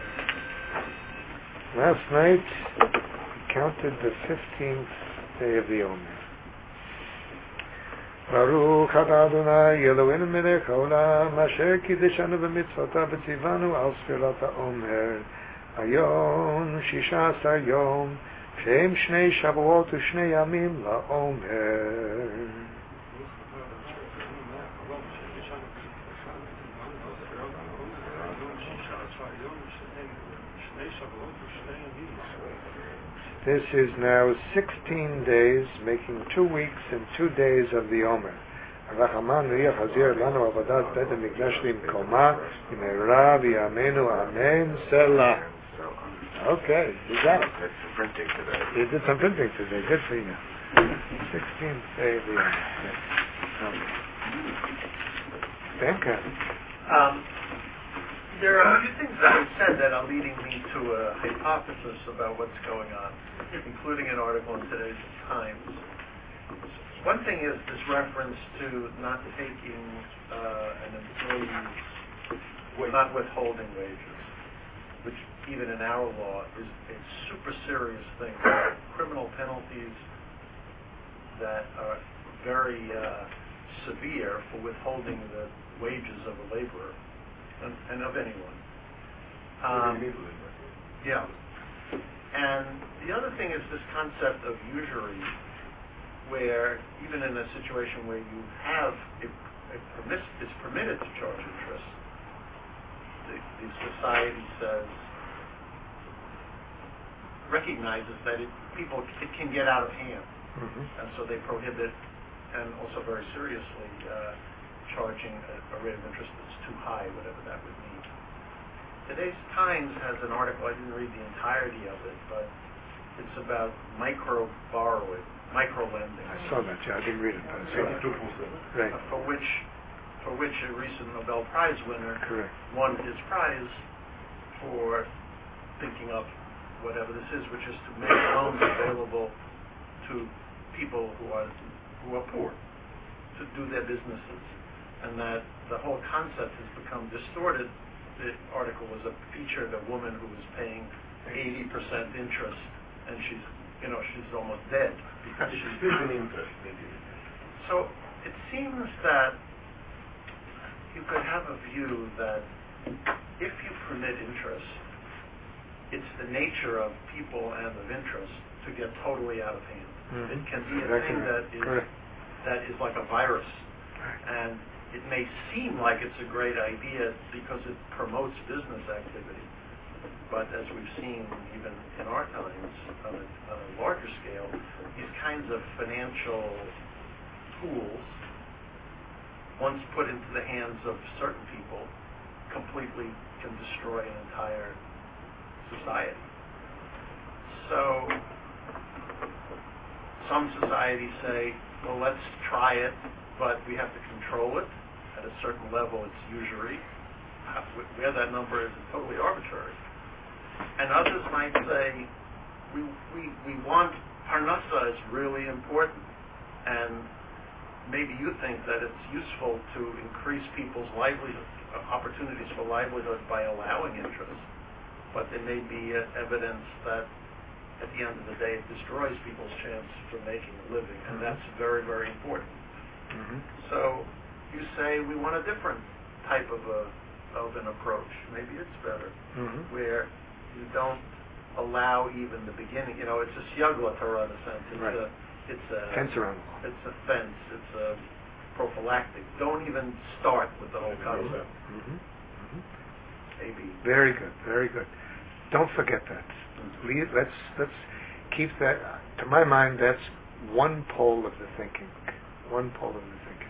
Last night we counted the 15th day of the Omer. Baruch atah Adonai Eloheinu melech haolam asher kiddeshanu b'mitzvotav v'tzivanu al sfirat haomer hayom 16 yom שהם שני שבועות ושני ימים לעומר. This is now 16 days, making 2 weeks and 2 days of the Omer. הרחמן ויחזיר לנו עבודת בית המקדש למקומה במהרה בימינו אמן סלה. Okay, you got it. Did some printing today. You did some printing today. Good for you. 16th day of the Omer. Okay. Thank you. There are a few things that you said that are leading me to a hypothesis about what's going on, including an article in today's Times. One thing is this reference to not taking an employee, not withholding wages, which even in our law is a super serious thing. There are criminal penalties that are very severe for withholding the wages of a laborer and of anyone. Yeah. And the other thing is this concept of usury, where even in a situation where you have it's permitted to charge interest, the society recognizes that it can get out of hand, and so they prohibit, and also very seriously charging a rate of interest that's too high, whatever that would mean. Today's Times has an article, I didn't read the entirety of it, but it's about micro borrowing, micro lending. I saw that, yeah, I didn't read it, but I saw that. Right. For which a recent Nobel Prize winner won his prize for thinking up whatever this is, which is to make loans available to people who are poor, to do their businesses, and that the whole concept has become distorted. The article was featured a woman who was paying 80% interest, and she's almost dead because she's paying interest. So it seems that you could have a view that if you permit interest, it's the nature of people and of interest to get totally out of hand. It can be a thing that is like a virus And it may seem like it's a great idea because it promotes business activity. But as we've seen even in our times on a larger scale, these kinds of financial tools, once put into the hands of certain people, completely can destroy an entire society. So some societies say, well, let's try it, but we have to control it. At a certain level, it's usury. Where that number is totally arbitrary. And others might say, we want parnassa is really important, and maybe you think that it's useful to increase people's livelihood, opportunities for livelihood by allowing interest, but there may be evidence that at the end of the day it destroys people's chance for making a living, and that's very, very important. So you say we want a different type of an approach. Maybe it's better, where you don't allow even the beginning. It's a siyagla Torah in a sense. It's a fence around. It's a fence. It's a prophylactic. Don't even start with the whole concept. Maybe. Very good. Very good. Don't forget that. Let's keep that. To my mind, that's one pole of the thinking. One pole of the thinking.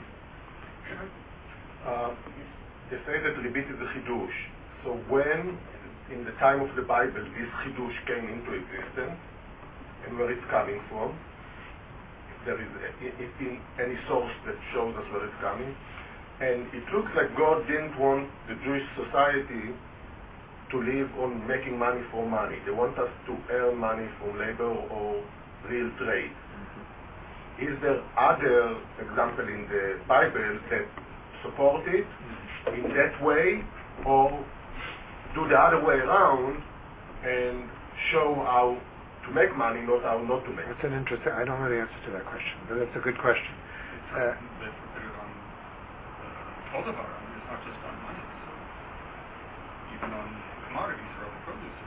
They say that Ribit is a chidush. So when, in the time of the Bible, this chidush came into existence, and where it's coming from, if there is any source that shows us where it's coming, and it looks like God didn't want the Jewish society to live on making money for money. They want us to earn money from labor or real trade. Is there other example in the Bible that support it in that way, or do the other way around and show how to make money, not how not to make? That's an interesting. I don't know the answer to that question, but that's a good question. They put it on Koldavar. It's not just on money. So even on commodities or other produce.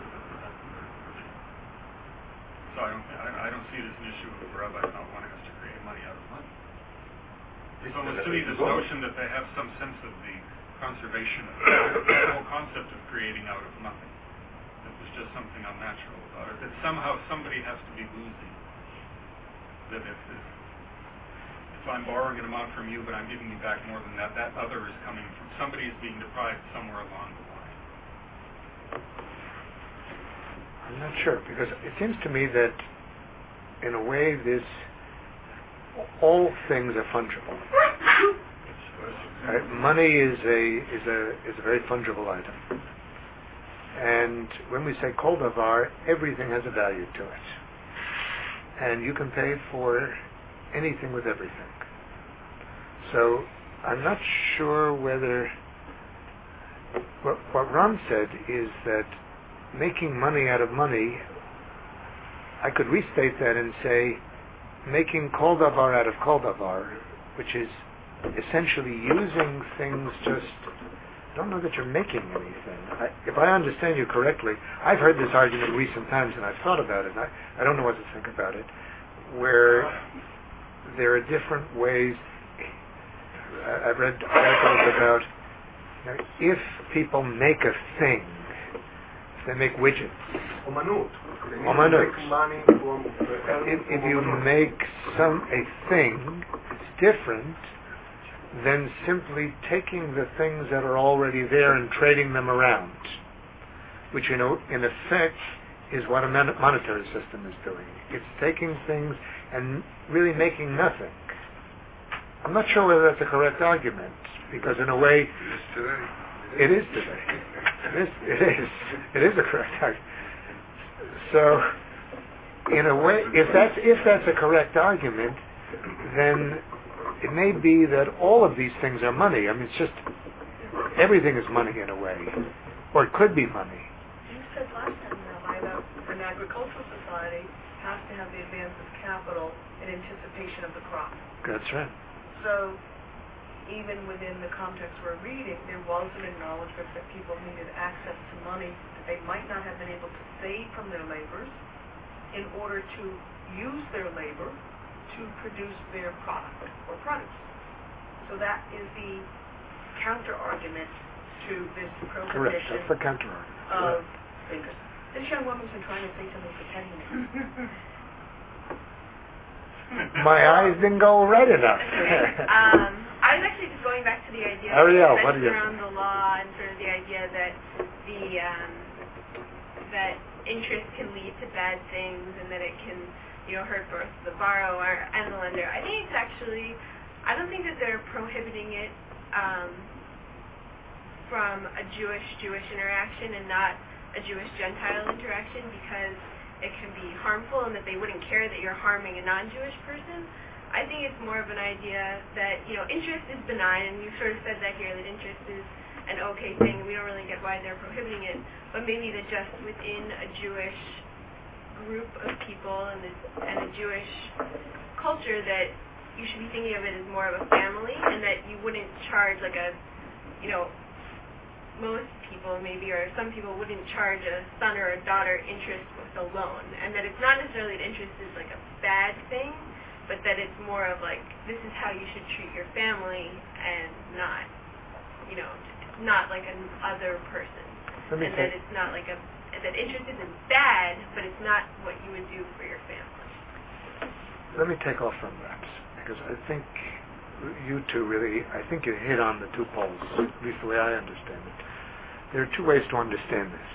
So I don't see it as an issue of rabbis not wanting us to create money out of money. It's almost to me this notion that they have some sense of the conservation of the whole concept of creating out of nothing. That there's just something unnatural about it. That somehow somebody has to be losing. That if I'm borrowing an amount from you, but I'm giving you back more than that, that other is coming from somebody is being deprived somewhere along the line. I'm not sure, because it seems to me that in a way all things are fungible. Money is a very fungible item, and when we say kol davar, everything has a value to it, and you can pay for anything with everything. So I'm not sure whether what Ram said is that making money out of money, I could restate that and say making kol davar out of kol davar, which is essentially using things I don't know that you're making anything. If I understand you correctly, I've heard this argument recent times and I've thought about it, and I don't know what to think about it, where there are different ways. I've read articles about if people make a thing, if they make widgets. Omanut. If you make a thing, it's different than simply taking the things that are already there and trading them around, which, in effect, is what a monetary system is doing. It's taking things and really making nothing. I'm not sure whether that's a correct argument, because in a way, it is today. It is a correct argument. So, in a way, if that's a correct argument, then it may be that all of these things are money. I mean, it's just everything is money in a way, or it could be money. You said last time, Rabbi, that an agricultural society has to have the advance of capital in anticipation of the crop. That's right. So, even within the context we're reading, there was an acknowledgement that people needed access to money that they might not have been able to save from their labors in order to use their labor to produce their product or produce. So that is the counter-argument to this Correct. prohibition That's the counter argument. of interest. This young woman's been trying to say something for 10 minutes. My eyes didn't go red enough. I was actually just going back to the idea Ariel, what do you around the law and sort of the idea that that interest can lead to bad things and that it can, hurt both the borrower and the lender. I think it's actually, I don't think that they're prohibiting it from a Jewish interaction and not a Jewish-Gentile interaction because it can be harmful and that they wouldn't care that you're harming a non-Jewish person. I think it's more of an idea that, interest is benign, and you sort of said that here, that interest is an okay thing. We don't really get why they're prohibiting it, but maybe that just within a Jewish group of people and a Jewish culture that you should be thinking of it as more of a family and that you wouldn't charge like a, most people maybe, or some people wouldn't charge a son or a daughter interest with a loan, and that it's not necessarily that interest is like a bad thing, but that it's more of like, this is how you should treat your family and not, not like another person. And that it's not like that interest isn't bad, but it's not what you would do for your family. Let me take off from that, because I think you two really, I think you hit on the two poles, at least the way I understand it. There are two ways to understand this.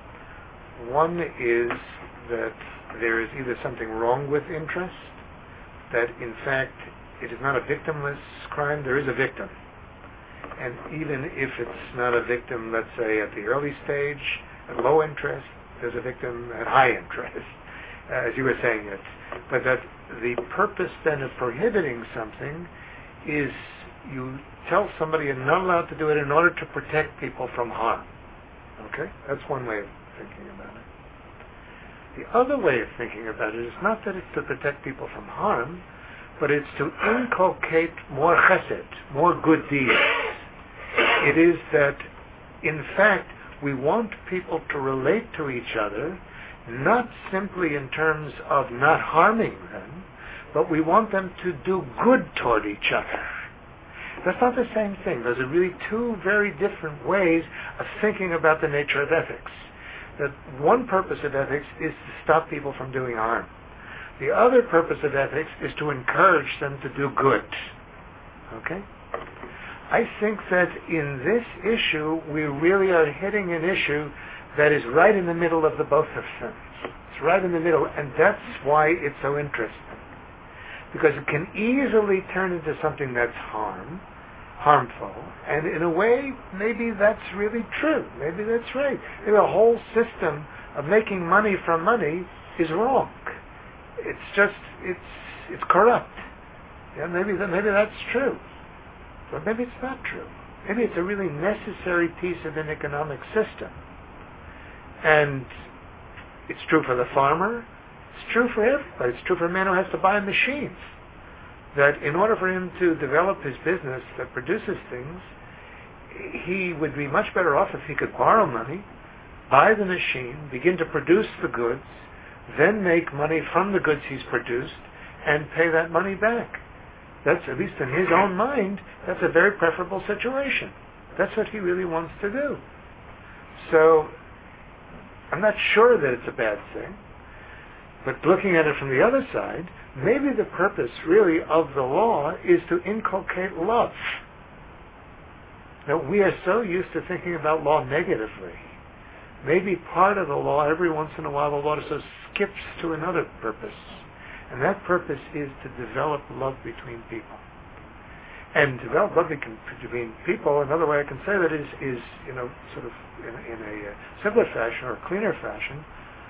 One is that there is either something wrong with interest, that in fact it is not a victimless crime, there is a victim. And even if it's not a victim, let's say at the early stage, at low interest, there's a victim at high interest, as you were saying it. But that the purpose then of prohibiting something is you tell somebody you're not allowed to do it in order to protect people from harm. Okay? That's one way of thinking about it. The other way of thinking about it is not that it's to protect people from harm, but it's to inculcate more chesed, more good deeds. It is that, in fact, we want people to relate to each other, not simply in terms of not harming them, but we want them to do good toward each other. That's not the same thing. Those are really two very different ways of thinking about the nature of ethics. That one purpose of ethics is to stop people from doing harm. The other purpose of ethics is to encourage them to do good. Okay? I think that in this issue, we really are hitting an issue that is right in the middle of the both of them. It's right in the middle, and that's why it's so interesting. Because it can easily turn into something that's harmful, and in a way, maybe that's really true. Maybe that's right. Maybe the whole system of making money from money is wrong. It's just, it's corrupt. Yeah, maybe that's true. But maybe it's not true. Maybe it's a really necessary piece of an economic system. And it's true for the farmer. It's true for everybody. It's true for a man who has to buy machines. That in order for him to develop his business that produces things, he would be much better off if he could borrow money, buy the machine, begin to produce the goods, then make money from the goods he's produced, and pay that money back. That's, at least in his own mind, that's a very preferable situation. That's what he really wants to do. So, I'm not sure that it's a bad thing, but looking at it from the other side, maybe the purpose really of the law is to inculcate love. Now, we are so used to thinking about law negatively. Maybe part of the law, every once in a while, the law just skips to another purpose. And that purpose is to develop love between people. And develop love between people, another way I can say that is sort of in a simpler fashion or cleaner fashion,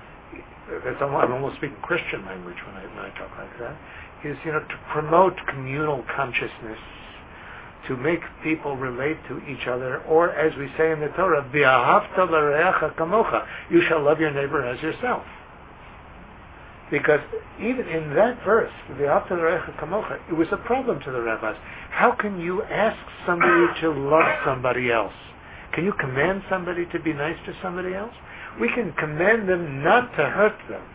I'm almost speaking Christian language when I talk like that, is, to promote communal consciousness, to make people relate to each other, or as we say in the Torah, V'ahavta l'reacha kamocha, you shall love your neighbor as yourself. Because even in that verse, V'ahavta l'reacha kamocha, it was a problem to the rabbis. How can you ask somebody to love somebody else? Can you command somebody to be nice to somebody else? We can command them not to hurt them.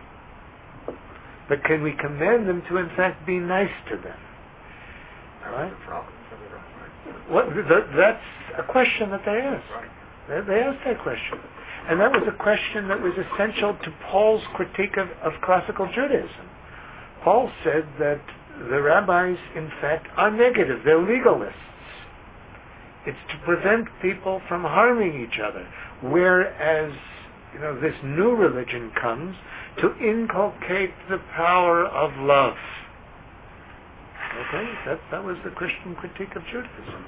But can we command them to, in fact, be nice to them? All right? That's a question that they asked. They asked that question. And that was a question that was essential to Paul's critique of classical Judaism. Paul said that the rabbis, in fact, are negative. They're legalists. It's to prevent people from harming each other. Whereas, this new religion comes to inculcate the power of love. Okay? That was the Christian critique of Judaism.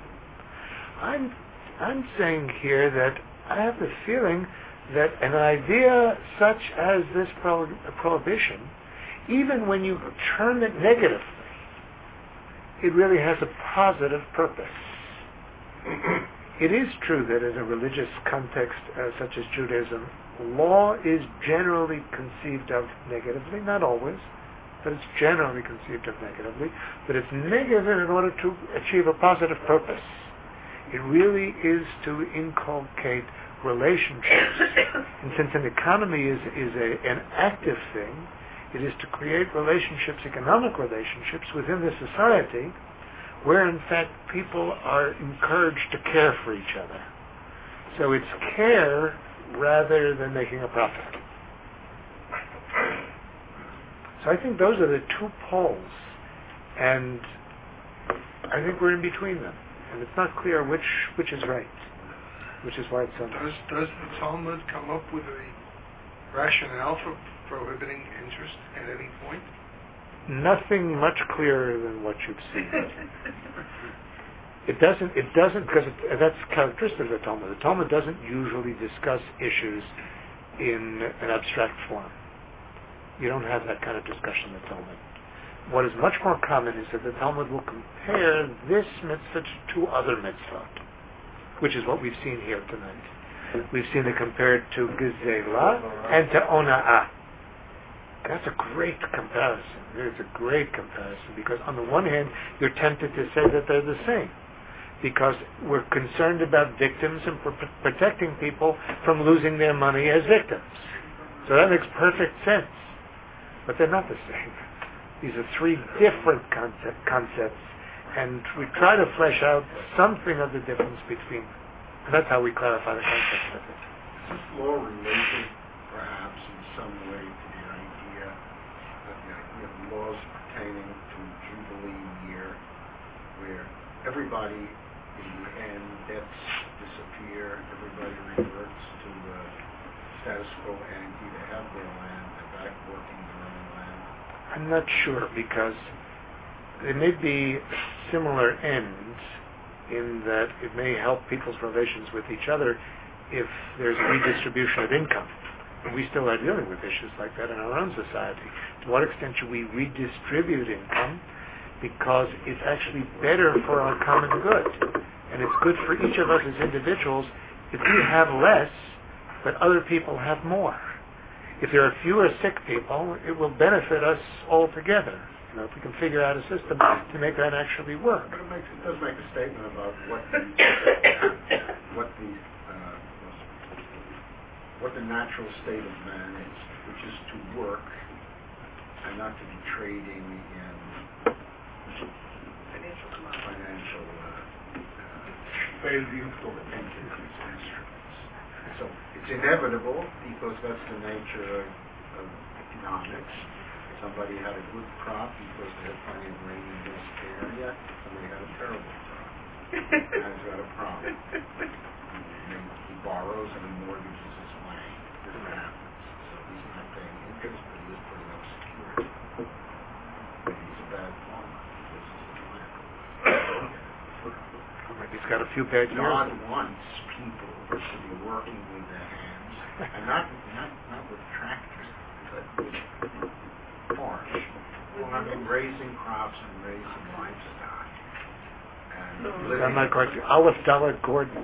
I'm saying here that I have the feeling that an idea such as this prohibition, even when you term it negatively, it really has a positive purpose. It is true that in a religious context such as Judaism, law is generally conceived of negatively, not always, but it's generally conceived of negatively, but it's negative in order to achieve a positive purpose. It really is to inculcate relationships. And since an economy is an active thing, it is to create relationships, economic relationships within the society where in fact people are encouraged to care for each other. So it's care rather than making a profit. So I think those are the two poles, and I think we're in between them. And it's not clear which is right, which is why it's so nice. Does the Talmud come up with a rationale for prohibiting interest at any point? Nothing much clearer than what you've seen. It doesn't, because that's characteristic of the Talmud. The Talmud doesn't usually discuss issues in an abstract form. You don't have that kind of discussion in the Talmud. What is much more common is that the Talmud will compare this mitzvah to two other mitzvot, which is what we've seen here tonight. We've seen it compared to Gezerah and to Ona'ah. That's a great comparison. It's a great comparison because on the one hand, you're tempted to say that they're the same because we're concerned about victims and protecting people from losing their money as victims. So that makes perfect sense. But they're not the same. These are three different concepts, and we try to flesh out something of the difference between them. And that's how we clarify the concept of it. Is this law related, perhaps, in some way to the idea of laws pertaining to Jubilee year, where everybody, in the end, debts disappear, everybody reverts to status quo ante, they have their land, they're back working their own land? I'm not sure, because there may be similar ends in that it may help people's relations with each other if there's a redistribution of income. And we still are dealing with issues like that in our own society. To what extent should we redistribute income? Because it's actually better for our common good. And it's good for each of us as individuals if we have less, but other people have more. If there are fewer sick people, it will benefit us all together. If we can figure out a system to make that actually work. But it does make a statement about what the natural state of man is, which is to work and not to be trading in financial instruments. So it's inevitable because that's the nature of economics. Somebody had a good crop because they had plenty of rain in this area. Somebody had a terrible crop. Now he's got a problem. He borrows and he mortgages his land. This happens. So he's not paying interest, but he is putting up security. He's a bad farmer because he's a land. He's got a few bad years. God wants people to be working with their hands, and not with tractors, but with farms. Well, I mean, raising crops and raising livestock. I'm not quite sure. Aleph Dalet Gordon,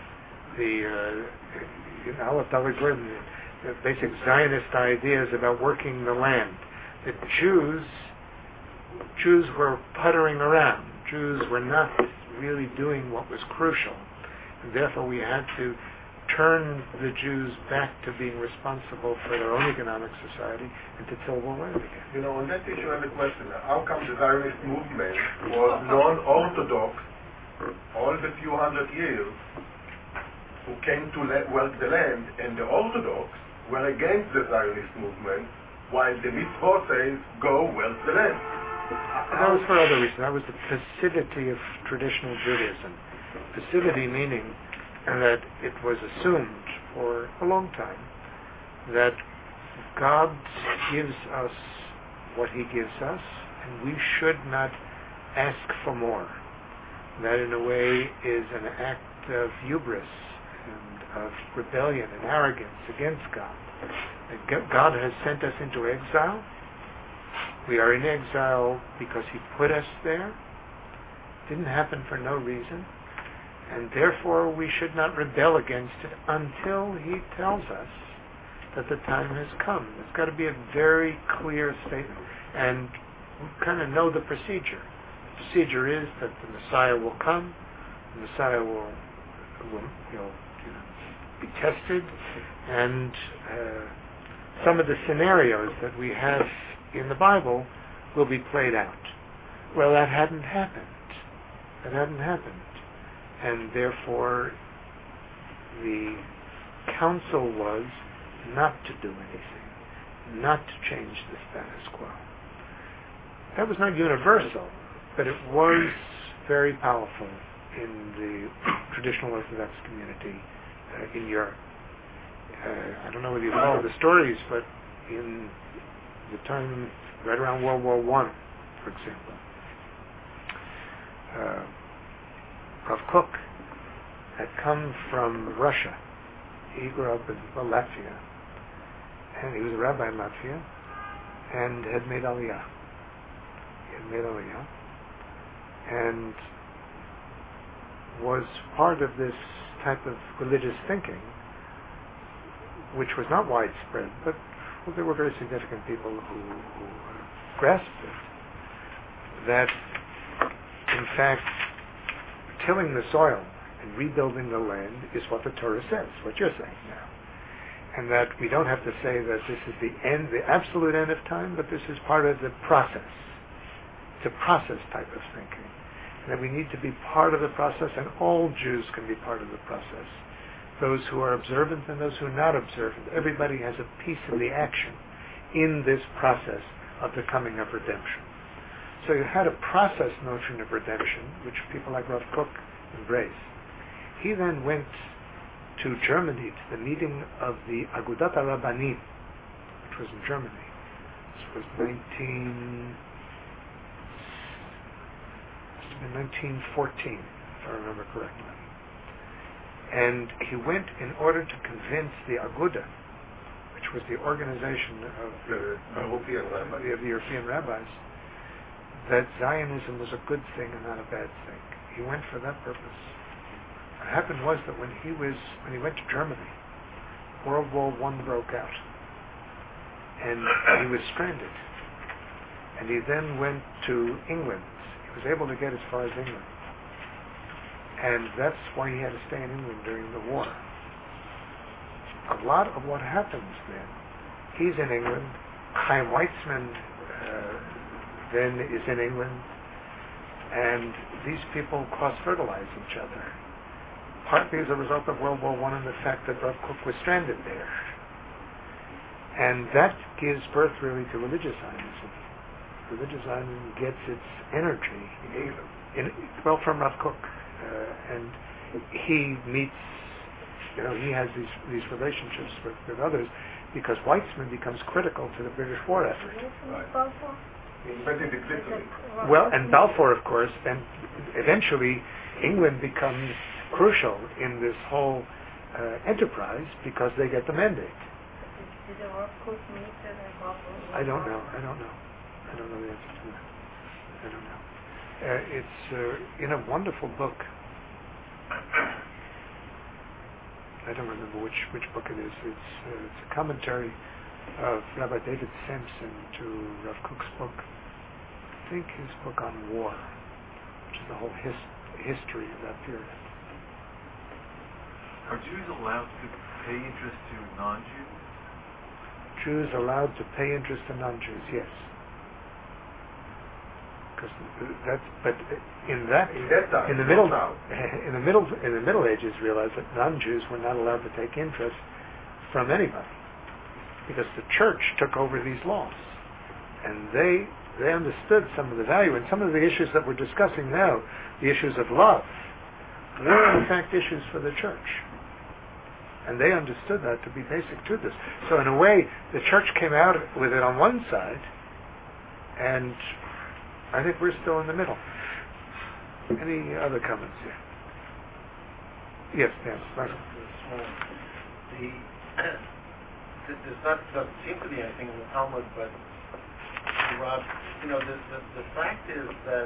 Aleph Dalet Gordon, the basic Zionist ideas about working the land. The Jews were puttering around. Jews were not really doing what was crucial. And therefore we had to turn the Jews back to being responsible for their own economic society and to till the land again. On that issue I have a question. How come the Zionist movement was non-Orthodox all the few hundred years who came to work the land, and the Orthodox were against the Zionist movement, while the mitzvot says, go work the land. That was for other reasons. That was the passivity of traditional Judaism. Passivity meaning that it was assumed for a long time that God gives us what He gives us, and we should not ask for more. That in a way is an act of hubris and of rebellion and arrogance against God. And God has sent us into exile. We are in exile because He put us there. It didn't happen for no reason. And therefore we should not rebel against it until He tells us that the time has come. It's got to be a very clear statement. And we kind of know the procedure. The procedure is that the Messiah will come, the Messiah will be tested, and some of the scenarios that we have in the Bible will be played out. Well, that hadn't happened. That hadn't happened. And therefore, the counsel was not to do anything, not to change the status quo. That was not universal, but it was very powerful in the traditional Orthodox community in Europe. I don't know whether you follow the stories, but in the time right around World War I, for example, Rav Kook had come from Russia. He grew up in Latvia, and he was a rabbi in Latvia, and had made Aliyah. And was part of this type of religious thinking, which was not widespread, but there were very significant people who grasped it, that in fact tilling the soil and rebuilding the land is what the Torah says, what you're saying now. And that we don't have to say that this is the end, the absolute end of time, but this is part of the process. It's a process type of thinking. And that we need to be part of the process, and all Jews can be part of the process. Those who are observant and those who are not observant. Everybody has a piece of the action in this process of the coming of redemption. So you had a process notion of redemption, which people like Rav Kook embraced. He then went to Germany, to the meeting of the Agudat HaRabbanim, which was in Germany. This was 1914, if I remember correctly. And he went in order to convince the Aguda, which was the organization of the European rabbis, that Zionism was a good thing and not a bad thing. He went for that purpose. What happened was that when he went to Germany, World War I broke out, and he was stranded. And he then went to England. He was able to get as far as England. And that's why he had to stay in England during the war. A lot of what happens then, he's in England, Chaim Weizmann then is in England, and these people cross-fertilize each other, partly as a result of World War I and the fact that Rav Kook was stranded there. And that gives birth really to religious Zionism. Religious Zionism gets its energy from Rav Kook. And he meets, he has these relationships with others, because Weizmann becomes critical to the British war effort. Well, and Balfour, of course, and eventually England becomes crucial in this whole enterprise because they get the mandate. Did the Rav Kook meet Balfour? I don't know the answer to that. I don't know. It's in a wonderful book. I don't remember which book it is. It's a commentary of Rabbi David Sampson to Rav Kook's book. I think his book on war, which is the whole history of that period. Are Jews allowed to pay interest to non-Jews? Jews allowed to pay interest to non-Jews, yes. because that's. But in the Middle Ages, realized that non-Jews were not allowed to take interest from anybody, because the church took over these laws, and they understood some of the value and some of the issues that we're discussing now, the issues of love, were in fact issues for the church. And they understood that to be basic to this. So in a way, the church came out with it on one side, and I think we're still in the middle. Any other comments here? Yes, Dan. Doesn't seem to be anything in the Talmud, but Rob, the fact is that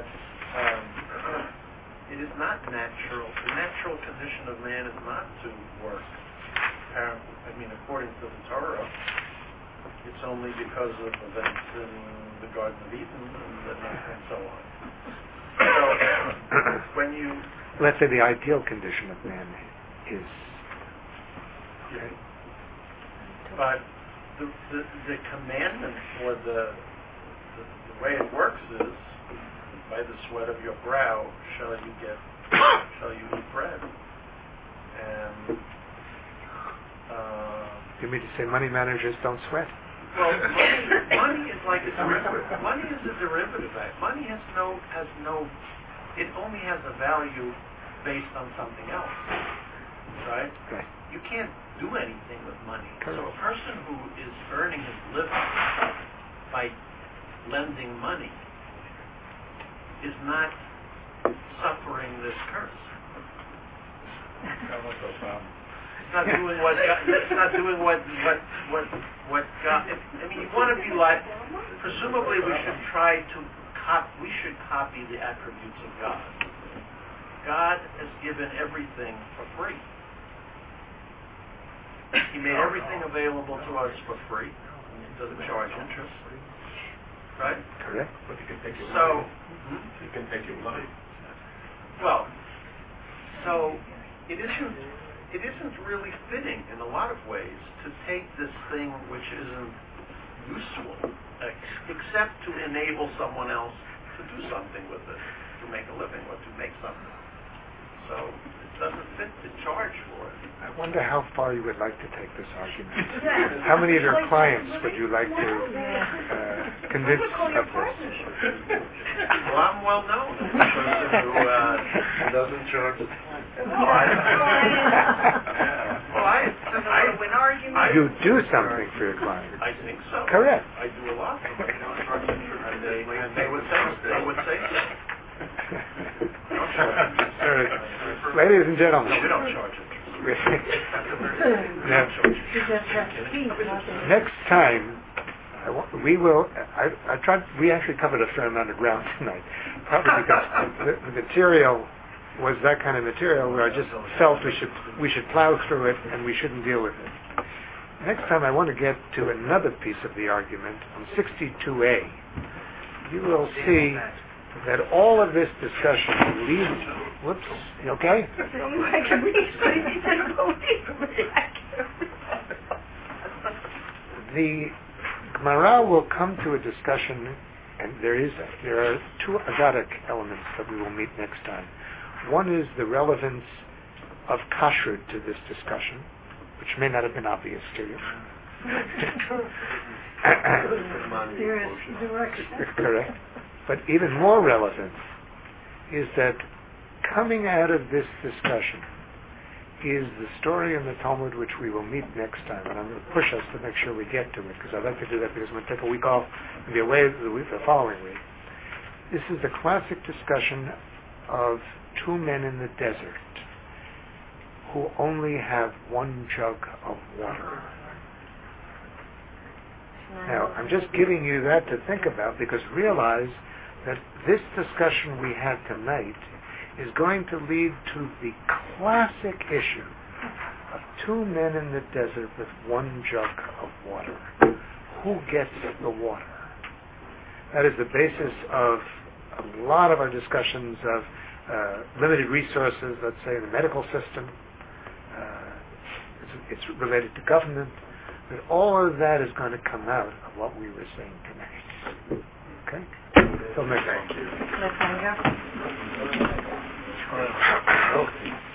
it is not natural. The natural condition of man is not to work. According to the Torah, it's only because of events in the Garden of Eden and so on. So, when you... Let's say the ideal condition of man is... Okay. But the commandment, or the way it works is, by the sweat of your brow shall you eat bread. And you mean to say money managers don't sweat? Well, money is like a derivative. Money is a derivative. Money has no. It only has a value based on something else, right? Okay. You can't do anything with money. Correct. So a person who is earning his living by lending money is not suffering this curse. It's not doing what God, it's not doing what God. You want to be like. Presumably, we should try to copy the attributes of God. God has given everything for free. He made everything available to us for free. He doesn't charge interest, right? Correct. But you can take your money. You can take your money. Well, so it isn't really fitting in a lot of ways to take this thing which isn't useful, except to enable someone else to do something with it, to make a living or to make something. So it doesn't fit the charge for it. I wonder how far you would like to take this argument. How many of your clients would you like to convince of this? Well, I'm well known as a person who doesn't charge. You do something for your clients. I think so. Correct. I do a lot for them. And they would say so. Ladies and gentlemen. No, we don't charge it. Next time, we actually covered a fair amount of ground tonight, probably because the material was that kind of material where I just felt we should plow through it and we shouldn't deal with it. Next time I want to get to another piece of the argument on 62A. You will see that all of this discussion leads... Whoops, you okay? The Gemara will come to a discussion, and there are two agadic elements that we will meet next time. One is the relevance of kashrut to this discussion, which may not have been obvious to you. Correct. But even more relevant is that coming out of this discussion is the story in the Talmud which we will meet next time. And I'm going to push us to make sure we get to it, because I'd like to do that because I'm going to take a week off and be away the following week. This is the classic discussion of two men in the desert who only have one jug of water. Now, I'm just giving you that to think about, because realize that this discussion we had tonight is going to lead to the classic issue of two men in the desert with one jug of water. Who gets the water? That is the basis of a lot of our discussions of limited resources, let's say in the medical system. It's related to government. But all of that is going to come out of what we were saying tonight. Okay? Till next Thank time. you. Cliffhanger. Healthy.